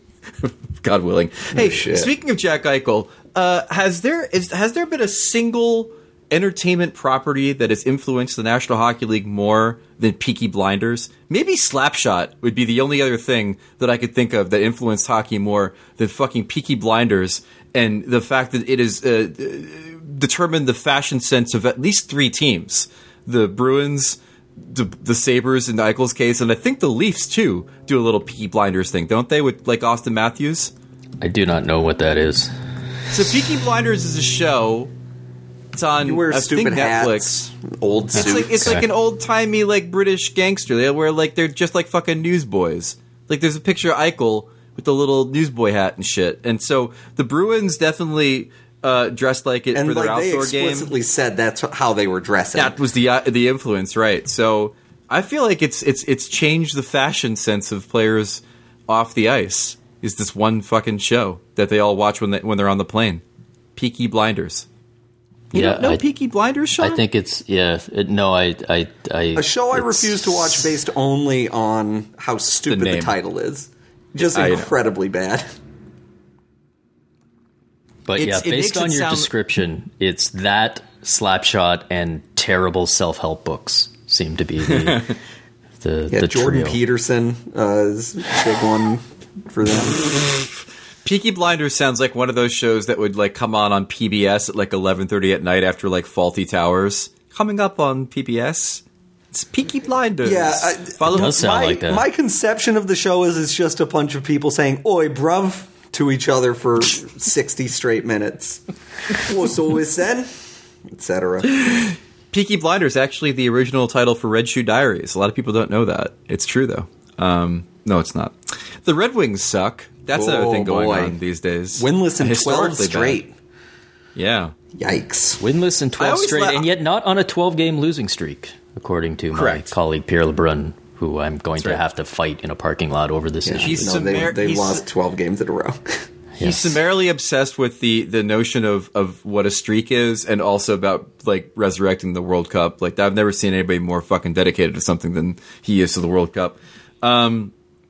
God willing. Hey,
shit.
speaking of Jack Eichel, uh, has there is has there been a single entertainment property that has influenced the National Hockey League more than Peaky Blinders? Maybe Slapshot would be the only other thing that I could think of that influenced hockey more than fucking Peaky Blinders, and the fact that it has uh, determined the fashion sense of at least three teams: the Bruins, the, the Sabres in Eichel's case, and I think the Leafs too do a little Peaky Blinders thing, don't they? With like Austin Matthews.
I do not know what that is.
So Peaky Blinders is a show. It's on
You wear
I
stupid
think
hats,
Netflix.
old
It's
suits.
like it's like an old timey like British gangster. They wear like they're just like fucking newsboys. Like there's a picture of Eichel with the little newsboy hat and shit. And so the Bruins definitely uh, dressed like it
and
for their
like they
outdoor game.
explicitly said that's how they were dressing.
That was the uh, the influence, right? So I feel like it's it's it's changed the fashion sense of players off the ice. Is this one fucking show that they all watch when they when they're on the plane? Peaky Blinders. You
Yeah,
don't know
I-
Peaky Blinders, Sean?
I think it's yeah. It, no, I I I
a show I
it's-
refuse to watch based only on how stupid the,
name.
title is. Just
I know.
incredibly bad.
But
It's-
yeah,
it makes
based on
it
your
sound-
description, it's that Slapshot and terrible self-help books seem to be the the,
Yeah,
the
Jordan
trio.
Peterson uh, is a big one for them.
Peaky Blinders sounds like one of those shows that would like come on on P B S at like eleven thirty at night after like Faulty Towers. Coming up on P B S, it's Peaky Blinders.
Yeah, I-
Follow
It does sound
my,
like that.
my conception of the show is it's just a bunch of people saying "Oi, bruv" to each other for sixty straight minutes. What's always then, et cetera.
Peaky Blinders actually the original title for Red Shoe Diaries. A lot of people don't know that. It's true though. Um, no, it's not. The Red Wings suck. That's another
Oh,
thing going
boy.
on these days.
Winless in twelve
Historically bad.
straight.
Yeah.
Yikes.
Winless in
I
twelve
always
straight,
la-
and yet not on a twelve-game losing streak, according to
Correct.
my colleague Pierre Lebrun, who I'm going to
right.
have to fight in a parking lot over this issue.
He's
No, they,
Sumer-
they've
he's-
lost twelve games in a row.
He's
Yes.
summarily obsessed with the, the notion of, of what a streak is, and also about like resurrecting the World Cup. Like I've never seen anybody more fucking dedicated to something than he is to the World Cup. Um,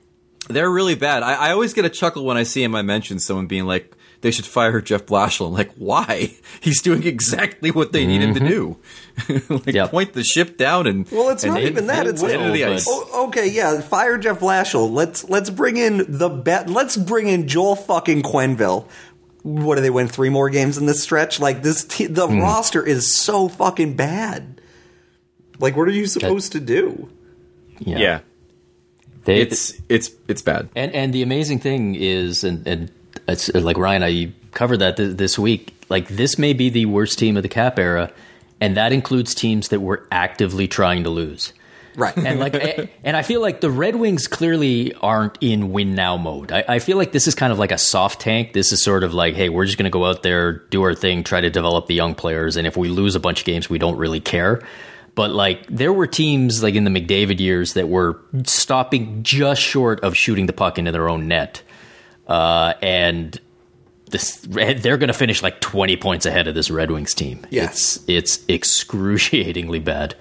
They're really bad. I, I always get a chuckle when I see in my mentions someone being like, they should fire Jeff Blashill. I'm like, why? He's doing exactly what they need him to do. like,
Yep.
point the ship down and
Well, it's
and
not
hit-
even that.
hit
It's
it into the
but-
ice.
Oh, okay, yeah. Fire Jeff Blashill. Let's let's bring in the bet. Let's bring in Joel fucking Quenneville. What do they win? Three more games in this stretch? Like this, te- the
Hmm.
roster is so fucking bad. Like, what are you supposed to do?
Yeah.
Yeah,
They,
it's it's it's bad.
And and the amazing thing is, and, and it's like Ryan, I covered that th- this week. Like this may be the worst team of the Cap era, and that includes teams that were actively trying to lose.
Right.
And like, a- and I feel like the Red Wings clearly aren't in win now mode. I, I feel like this is kind of like a soft tank. This is sort of like, hey, we're just going to go out there, do our thing, try to develop the young players, and if we lose a bunch of games, we don't really care. But like, there were teams like in the McDavid years that were stopping just short of shooting the puck into their own net, uh, and this they're going to finish like twenty points ahead of this Red Wings team.
Yes.
It's it's excruciatingly bad.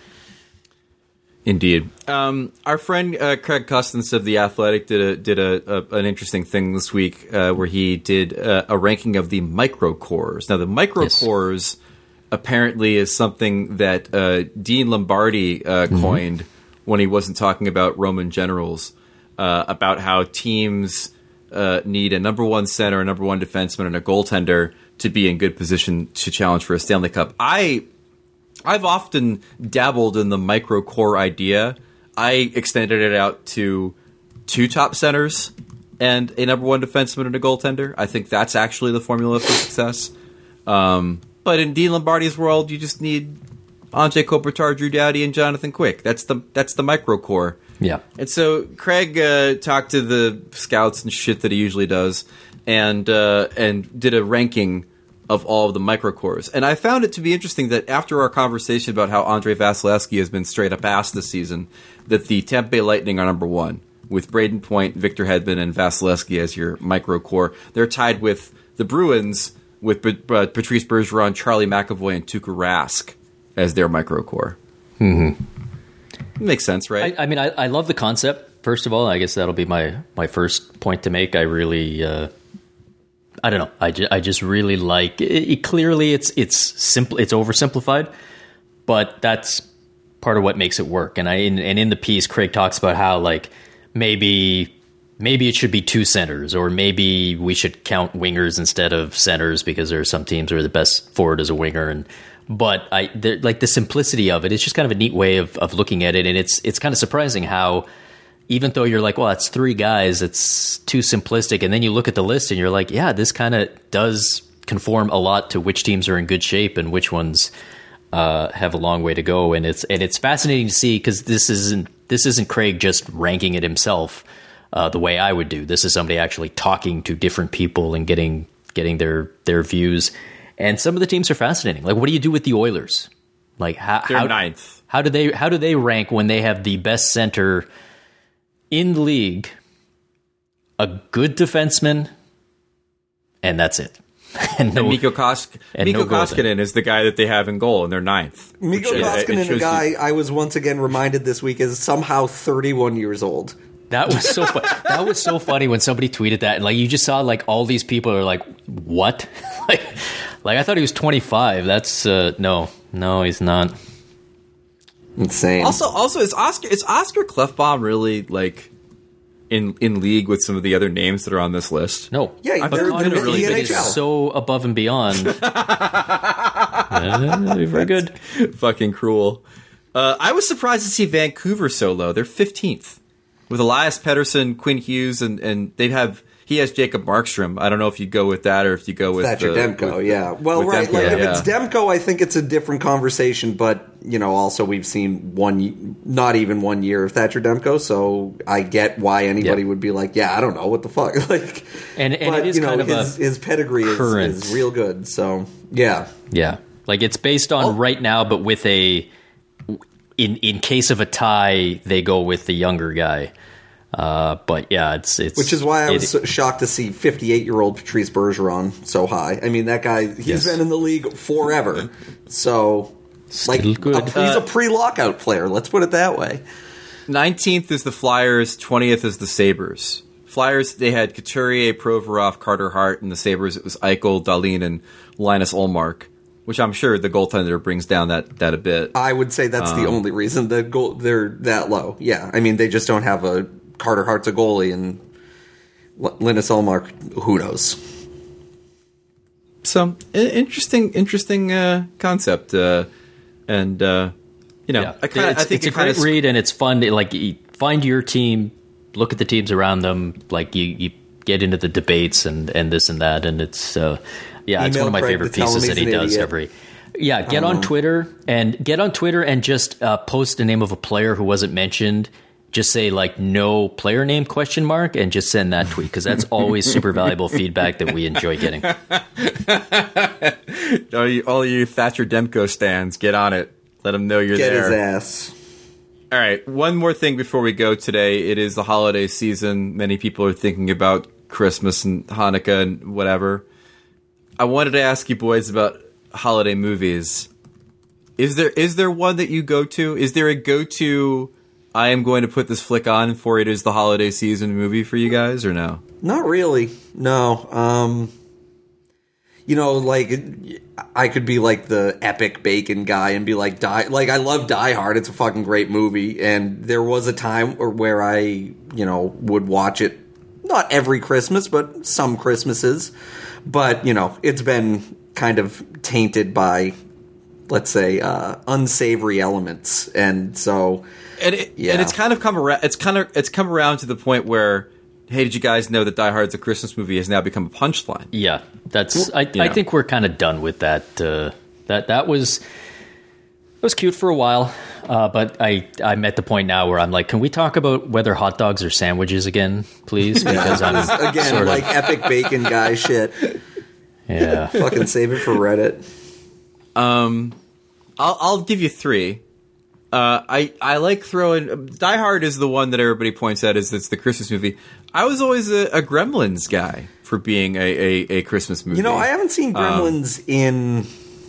Indeed. Um, our friend uh, Craig Custance of The Athletic did a did a, a an interesting thing this week uh, where he did uh, a ranking of the microcores. Now, the microcores apparently is something that uh, Dean Lombardi uh, coined mm-hmm. when he wasn't talking about Roman generals, uh, about how teams uh, need a number one center, a number one defenseman, and a goaltender to be in good position to challenge for a Stanley Cup. I... I've often dabbled in the micro core idea. I extended it out to two top centers and a number one defenseman and a goaltender. I think that's actually the formula for success. Um, but in Dean Lombardi's world, you just need Anze Kopitar, Drew Doughty, and Jonathan Quick. That's the that's the micro core.
Yeah.
And so Craig uh, talked to the scouts and shit that he usually does, and uh, and did a ranking of all of the microcores. And I found it to be interesting that after our conversation about how Andrei Vasilevsky has been straight up ass this season, that the Tampa Bay Lightning are number one, with Braden Point, Victor Hedman, and Vasilevsky as your microcore. They're tied with the Bruins, with P- uh, Patrice Bergeron, Charlie McAvoy, and Tuukka Rask as their microcore.
Mm-hmm.
Makes sense, right?
I, I mean, I, I love the concept, first of all. I guess that'll be my, my first point to make. I really... Uh, I don't know. I, ju- I just really like it, it. Clearly, it's it's simple. It's oversimplified, but that's part of what makes it work. And I in, and in the piece, Craig talks about how like maybe maybe it should be two centers, or maybe we should count wingers instead of centers because there are some teams where the best forward is a winger. And but I like the simplicity of it. It's just kind of a neat way of of looking at it, and it's it's kind of surprising how. Even though you're like, well, it's three guys, it's too simplistic. And then you look at the list and you're like, yeah, this kind of does conform a lot to which teams are in good shape and which ones uh, have a long way to go. And it's and it's fascinating to see because this isn't this isn't Craig just ranking it himself uh, the way I would do. This is somebody actually talking to different people and getting getting their their views. And some of the teams are fascinating. Like, what do you do with the Oilers? Like, how
They're
how,
ninth.
How do they how do they rank when they have the best center in the league, a good defenseman, and that's it. and no,
and Mikko, Kosk-
and
Mikko
no
Koskinen is the guy that they have in goal, and they're ninth.
Mikko
Which, uh, it
Koskinen, a
shows
guy
you-
I was once again reminded this week, is somehow thirty-one years old.
that was so fun. That was so funny when somebody tweeted that, and like you just saw like all these people are like, "What?" like, like I thought he was twenty-five. That's uh, no, no, he's not.
Insane.
Also, also, is Oscar is Oscar Klefbom really like in in league with some of the other names that are on this list?
No,
Yeah,
I
they're,
thought
they're
Connor
in
really
the
did
N
is
H L.
so above and beyond. uh, very good.
Fucking cruel. Uh, I was surprised to see Vancouver so low. They're fifteenth with Elias Pettersson, Quinn Hughes, and and they have he has Jacob Markstrom. I don't know if you go with that or if you go with
Thatcher
uh,
Demko,
with-
yeah. Well,
with
right.
Demko,
Like, if
yeah.
it's Demko, I think it's a different conversation. But you know, also we've seen one, not even one year of Thatcher Demko, so I get why anybody
Yeah.
would be like, "Yeah, I don't know what the fuck." like,
And- and
but,
it is
you know,
kind of
his,
a
his pedigree is,
current-
is real good. So yeah,
Yeah, like it's based on
Oh.
right now, but with a in in case of a tie, they go with the younger guy. Uh, but yeah, it's it's
which is why I was
it-
so shocked to see fifty-eight-year-old Patrice Bergeron so high. I mean, that guy, he's
Yes.
been in the league forever. So, like,
Still good.
a- he's a pre-lockout player. Let's put it that way.
nineteenth is the Flyers, twentieth is the Sabres. Flyers, they had Couturier, Provorov, Carter Hart, and the Sabres, it was Eichel, Dahlin, and Linus Ullmark, which I'm sure the goaltender brings down that, that a bit.
I would say that's um, the only reason the goal they're that low. Yeah, I mean, they just don't have a Carter Hart's a goalie, and Linus Ullmark, who knows?
So, interesting, interesting uh, concept, uh, and uh, you know,
yeah.
I, kinda,
it's,
I think
it's
it
a great
kinda...
read, and it's fun. To, like, you find your team, look at the teams around them, like you, you get into the debates and, and this and that, and it's uh, yeah,
Email
it's one of my
Craig
favorite
to tell him
pieces
he's
that he
an
does
idiot.
every. Yeah, get on
know.
Twitter and get on Twitter and just uh, post the name of a player who wasn't mentioned. Just say like no player name question mark and just send that tweet because that's always super valuable feedback that we enjoy getting.
all, you, all you Thatcher Demko stands, get on it. Let them know you're
Get
there.
his ass.
All right, one more thing before we go today. It is the holiday season. Many people are thinking about Christmas and Hanukkah and whatever. I wanted to ask you boys about holiday movies. Is there is there one that you go to? Is there a go-to, I am going to put this flick on for it is the holiday season movie for you guys, or no?
Not really. No. Um, you know, like, I could be like the epic bacon guy and be like, Die. Like, I love Die Hard. It's a fucking great movie. And there was a time where I, you know, would watch it, not every Christmas, but some Christmases. But, you know, it's been kind of tainted by, let's say, uh, unsavory elements. And so...
And, it,
yeah.
and it's kind of come around. It's kind of it's come around to the point where, hey, did you guys know that Die Hard's a Christmas movie has now become a punchline?
Yeah, that's. I,
You
I
know.
think we're kind of done with that. Uh, that that was it was cute for a while, uh, but I I'm at the point now where I'm like, can we talk about whether hot dogs are sandwiches again, please? Because I'm
Again,
sort of,
like epic bacon guy shit.
yeah.
Fucking save it for Reddit.
Um, I'll I'll give you three. Uh, I, I like throwing... Die Hard is the one that everybody points at as it's the Christmas movie. I was always a, a Gremlins guy for being a, a, a Christmas movie.
You know, I haven't seen Gremlins
Um,
in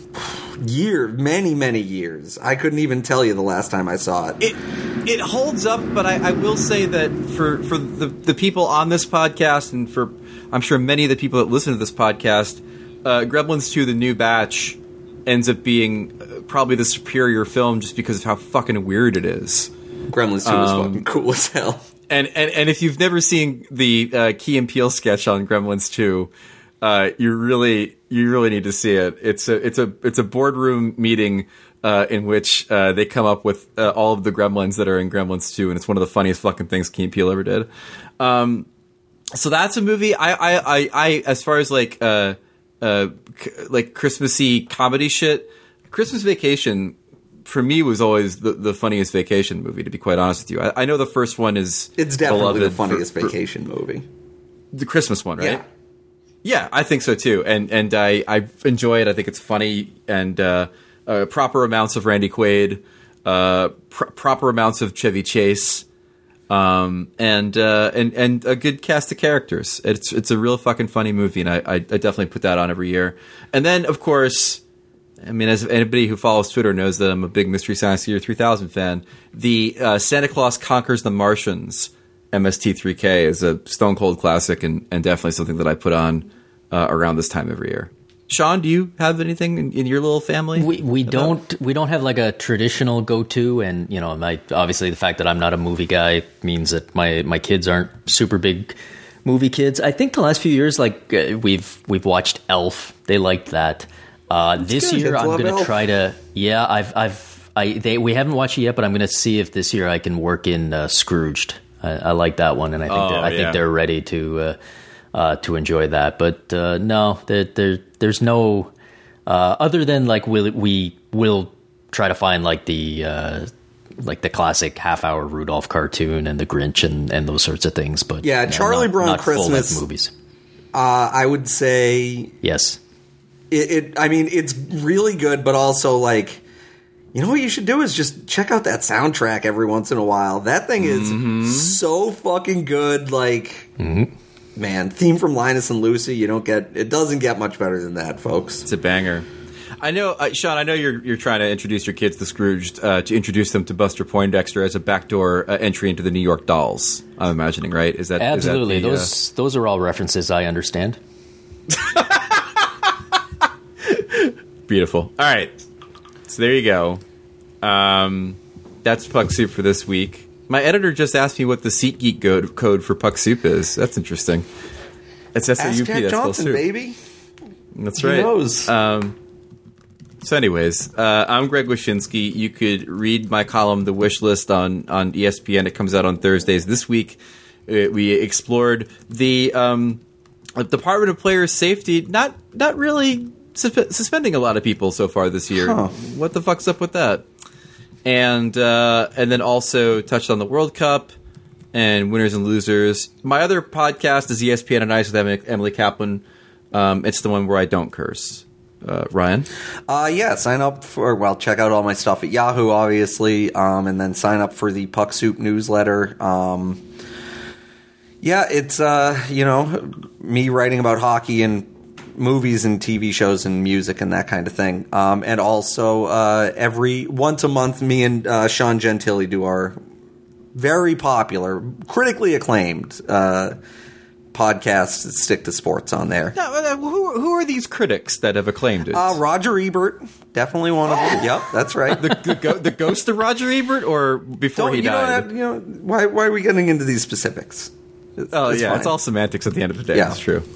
years, many, many years. I couldn't even tell you the last time I saw it.
It it holds up, but I, I will say that for, for the, the people on this podcast and for, I'm sure, many of the people that listen to this podcast, uh, Gremlins two, The New Batch, ends up being uh, probably the superior film just because of how fucking weird it is.
Gremlins two is
Um,
fucking cool as hell.
And, and and if you've never seen the uh, Key and Peele sketch on Gremlins two, uh, you really you really need to see it. It's a it's a it's a boardroom meeting uh, in which uh, they come up with uh, all of the Gremlins that are in Gremlins two, and it's one of the funniest fucking things Key and Peele ever did. Um, so that's a movie. I I I, I as far as like uh, uh, c- like Christmassy comedy shit, Christmas Vacation. For me, was always the, the funniest vacation movie, to be quite honest with you. I, I know the first one is
It's definitely the
beloved
funniest
for- for-
vacation movie.
the Christmas one, right?
Yeah.
Yeah, I think so too. And and I, I enjoy it. I think it's funny and uh, uh, proper amounts of Randy Quaid, uh, pr- proper amounts of Chevy Chase, um, and uh, and and a good cast of characters. It's it's a real fucking funny movie, and I, I, I definitely put that on every year. And then, of course, I mean, as anybody who follows Twitter knows that I'm a big Mystery Science Theater three thousand fan. The uh, Santa Claus Conquers the Martians M S T three K is a stone cold classic and, and definitely something that I put on uh, around this time every year. Sean, do you have anything in, in your little family?
We we
about-
don't we don't have like a traditional go to, and you know, my obviously the fact that I'm not a movie guy means that my my kids aren't super big movie kids. I think the last few years, like uh, we've we've watched Elf. They liked that. Uh, this
good.
year,
Kids
I'm
love
going to
Elf.
try to. Yeah, I've I've I they we haven't watched it yet, but I'm going to see if this year I can work in uh, Scrooged. I, I like that one, and I think
Oh,
they're, I
yeah.
think they're ready to uh, uh, to enjoy that. But uh, no, there, there there's no uh, other than like we we will try to find like the uh, like the classic half hour Rudolph cartoon and the Grinch and, and those sorts of things. But
Yeah,
no,
Charlie
not-
Brown
not full-length
Christmas.
movies.
Uh, I would say
Yes.
it, it. I mean, it's really good, but also like, you know what you should do is just check out that soundtrack every once in a while. That thing is
Mm-hmm.
so fucking good. Like, man, theme from Linus and Lucy. You don't get. It doesn't get much better than that, folks.
It's a banger. I know, uh, Sean. I know you're you're trying to introduce your kids to Scrooged uh, to introduce them to Buster Poindexter as a backdoor uh, entry into the New York Dolls. I'm imagining, right? Is that
absolutely?
Is that the,
those uh... those are all references I understand.
Beautiful. All right, so there you go. Um, that's Puck Soup for this week. My editor just asked me what the SeatGeek code, code for Puck Soup is. That's interesting. It's S O U P.
Ask Jack
That's
Johnson,
soup.
baby.
That's
He
right.
knows.
Um, so, anyways, uh, I'm Greg Wyshynski. You could read my column, The Wish List, on on E S P N. It comes out on Thursdays. This week, uh, we explored the um, Department of Player Safety. Not not really susp- suspending a lot of people so far this year.
Huh.
What the fuck's up with that? And uh, and then also touched on the World Cup and winners and losers. My other podcast is E S P N on Ice with Emily Kaplan. Um, it's the one where I don't curse. Uh, Ryan?
Uh, yeah, sign up for, well, check out all my stuff at Yahoo, obviously, um, and then sign up for the Puck Soup newsletter. Um, yeah, it's, uh, you know, me writing about hockey and movies and T V shows and music and that kind of thing. Um, and also, uh, every, once a month, me and uh, Sean Gentili do our very popular, critically acclaimed uh, podcast, Stick to Sports, on there.
Now, uh, who, who are these critics that have acclaimed it?
Uh, Roger Ebert, definitely one of them. Yep, that's right.
the, the, go, the ghost of Roger Ebert, or before
Don't,
he
you
died?
Don't have, you know, why, why are we getting into these specifics? It's,
oh,
it's
yeah,
fine.
it's all semantics at the end of the day.
Yeah.
It's true.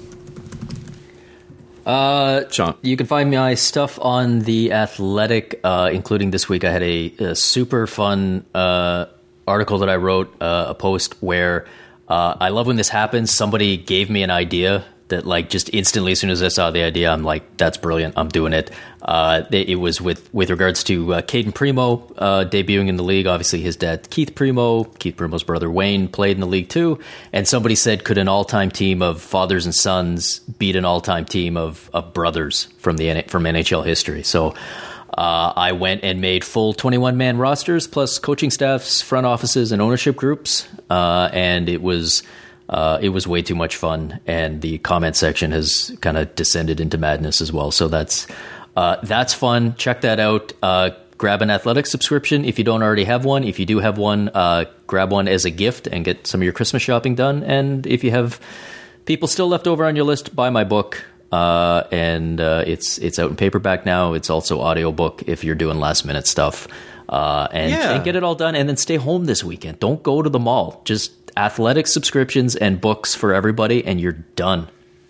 Uh,
Sean.
You can find my stuff on The Athletic, uh, including this week. I had a, a super fun uh, article that I wrote, uh, a post where uh, I love when this happens. Somebody gave me an idea that, like, just instantly, as soon as I saw the idea, I'm like, that's brilliant. I'm doing it. Uh, it, it was with, with regards to uh, Caden Primo uh, debuting in the league. Obviously, his dad, Keith Primo, Keith Primo's brother, Wayne, played in the league too. And somebody said, could an all-time team of fathers and sons beat an all-time team of, of brothers from the from N H L history? So uh, I went and made full twenty-one man rosters, plus coaching staffs, front offices, and ownership groups. Uh, and it was... Uh, it was way too much fun, and the comment section has kind of descended into madness as well. So that's uh, that's fun. Check that out. Uh, grab an Athletic subscription if you don't already have one. If you do have one, uh, grab one as a gift and get some of your Christmas shopping done. And if you have people still left over on your list, buy my book. Uh, and uh, it's it's out in paperback now. It's also audiobook if you're doing last minute stuff. Uh, and,
Yeah.
and get it all done, and then stay home this weekend. Don't go to the mall. Just Athletic subscriptions and books for everybody, and you're done.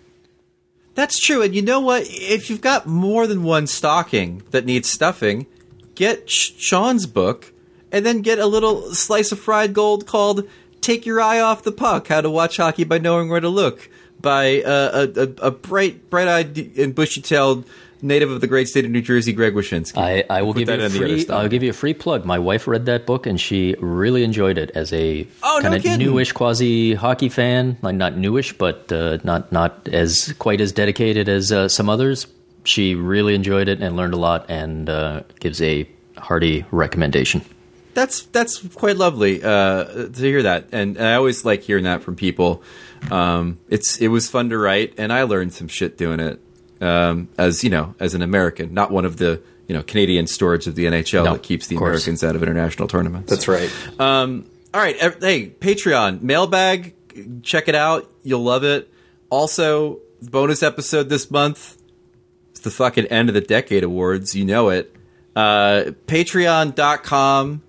That's true. And you know what? If you've got more than one stocking that needs stuffing, get Sh- Sean's book and then get a little slice of fried gold called Take Your Eye Off the Puck, How to Watch Hockey by Knowing Where to Look, by uh, a, a, a bright, bright-eyed and bushy-tailed native of the great state of New Jersey, Greg Wyshynski.
I, I will
Put
give you
that
a
in the other
free.
stock.
I'll give you a free plug. My wife read that book and she really enjoyed it. As a
Oh, no
kind of
kidding.
newish quasi hockey fan, like not newish, but uh, not not as quite as dedicated as uh, some others. She really enjoyed it and learned a lot, and uh, gives a hearty recommendation.
That's that's quite lovely uh, to hear that, and, and I always like hearing that from people. Um, it's it was fun to write, and I learned some shit doing it. Um, as you know, as an American, not one of the you know Canadian stewards of the N H L
No,
that keeps the
of course.
Americans out of international tournaments.
That's right.
Um, all right, ev- hey, Patreon mailbag, check it out. You'll love it. Also, bonus episode this month. It's the fucking end of the decade awards. You know it. Uh, Patreon.com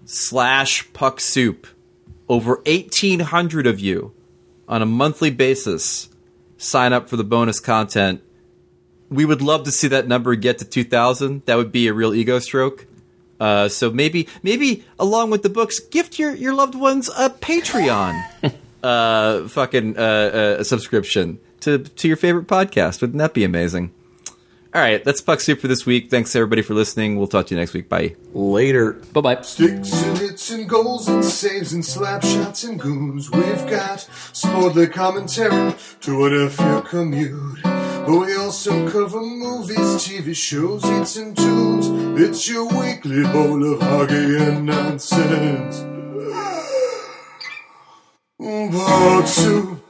slash Puck Soup. Over eighteen hundred of you on a monthly basis sign up for the bonus content. We would love to see that number get to two thousand. That would be a real ego stroke. Uh, so maybe, maybe along with the books, gift your, your loved ones a Patreon uh, fucking uh, uh, subscription to to your favorite podcast. Wouldn't that be amazing? All right, that's Puck Soup for this week. Thanks everybody for listening. We'll talk to you next week. Bye.
Later.
Bye bye.
Sticks and hits and goals and saves and slap shots and goons. We've got sportly commentary to what if you commute. We also cover movies, T V shows, hits and tunes. It's your weekly bowl of hockey and nonsense. Puck Soup.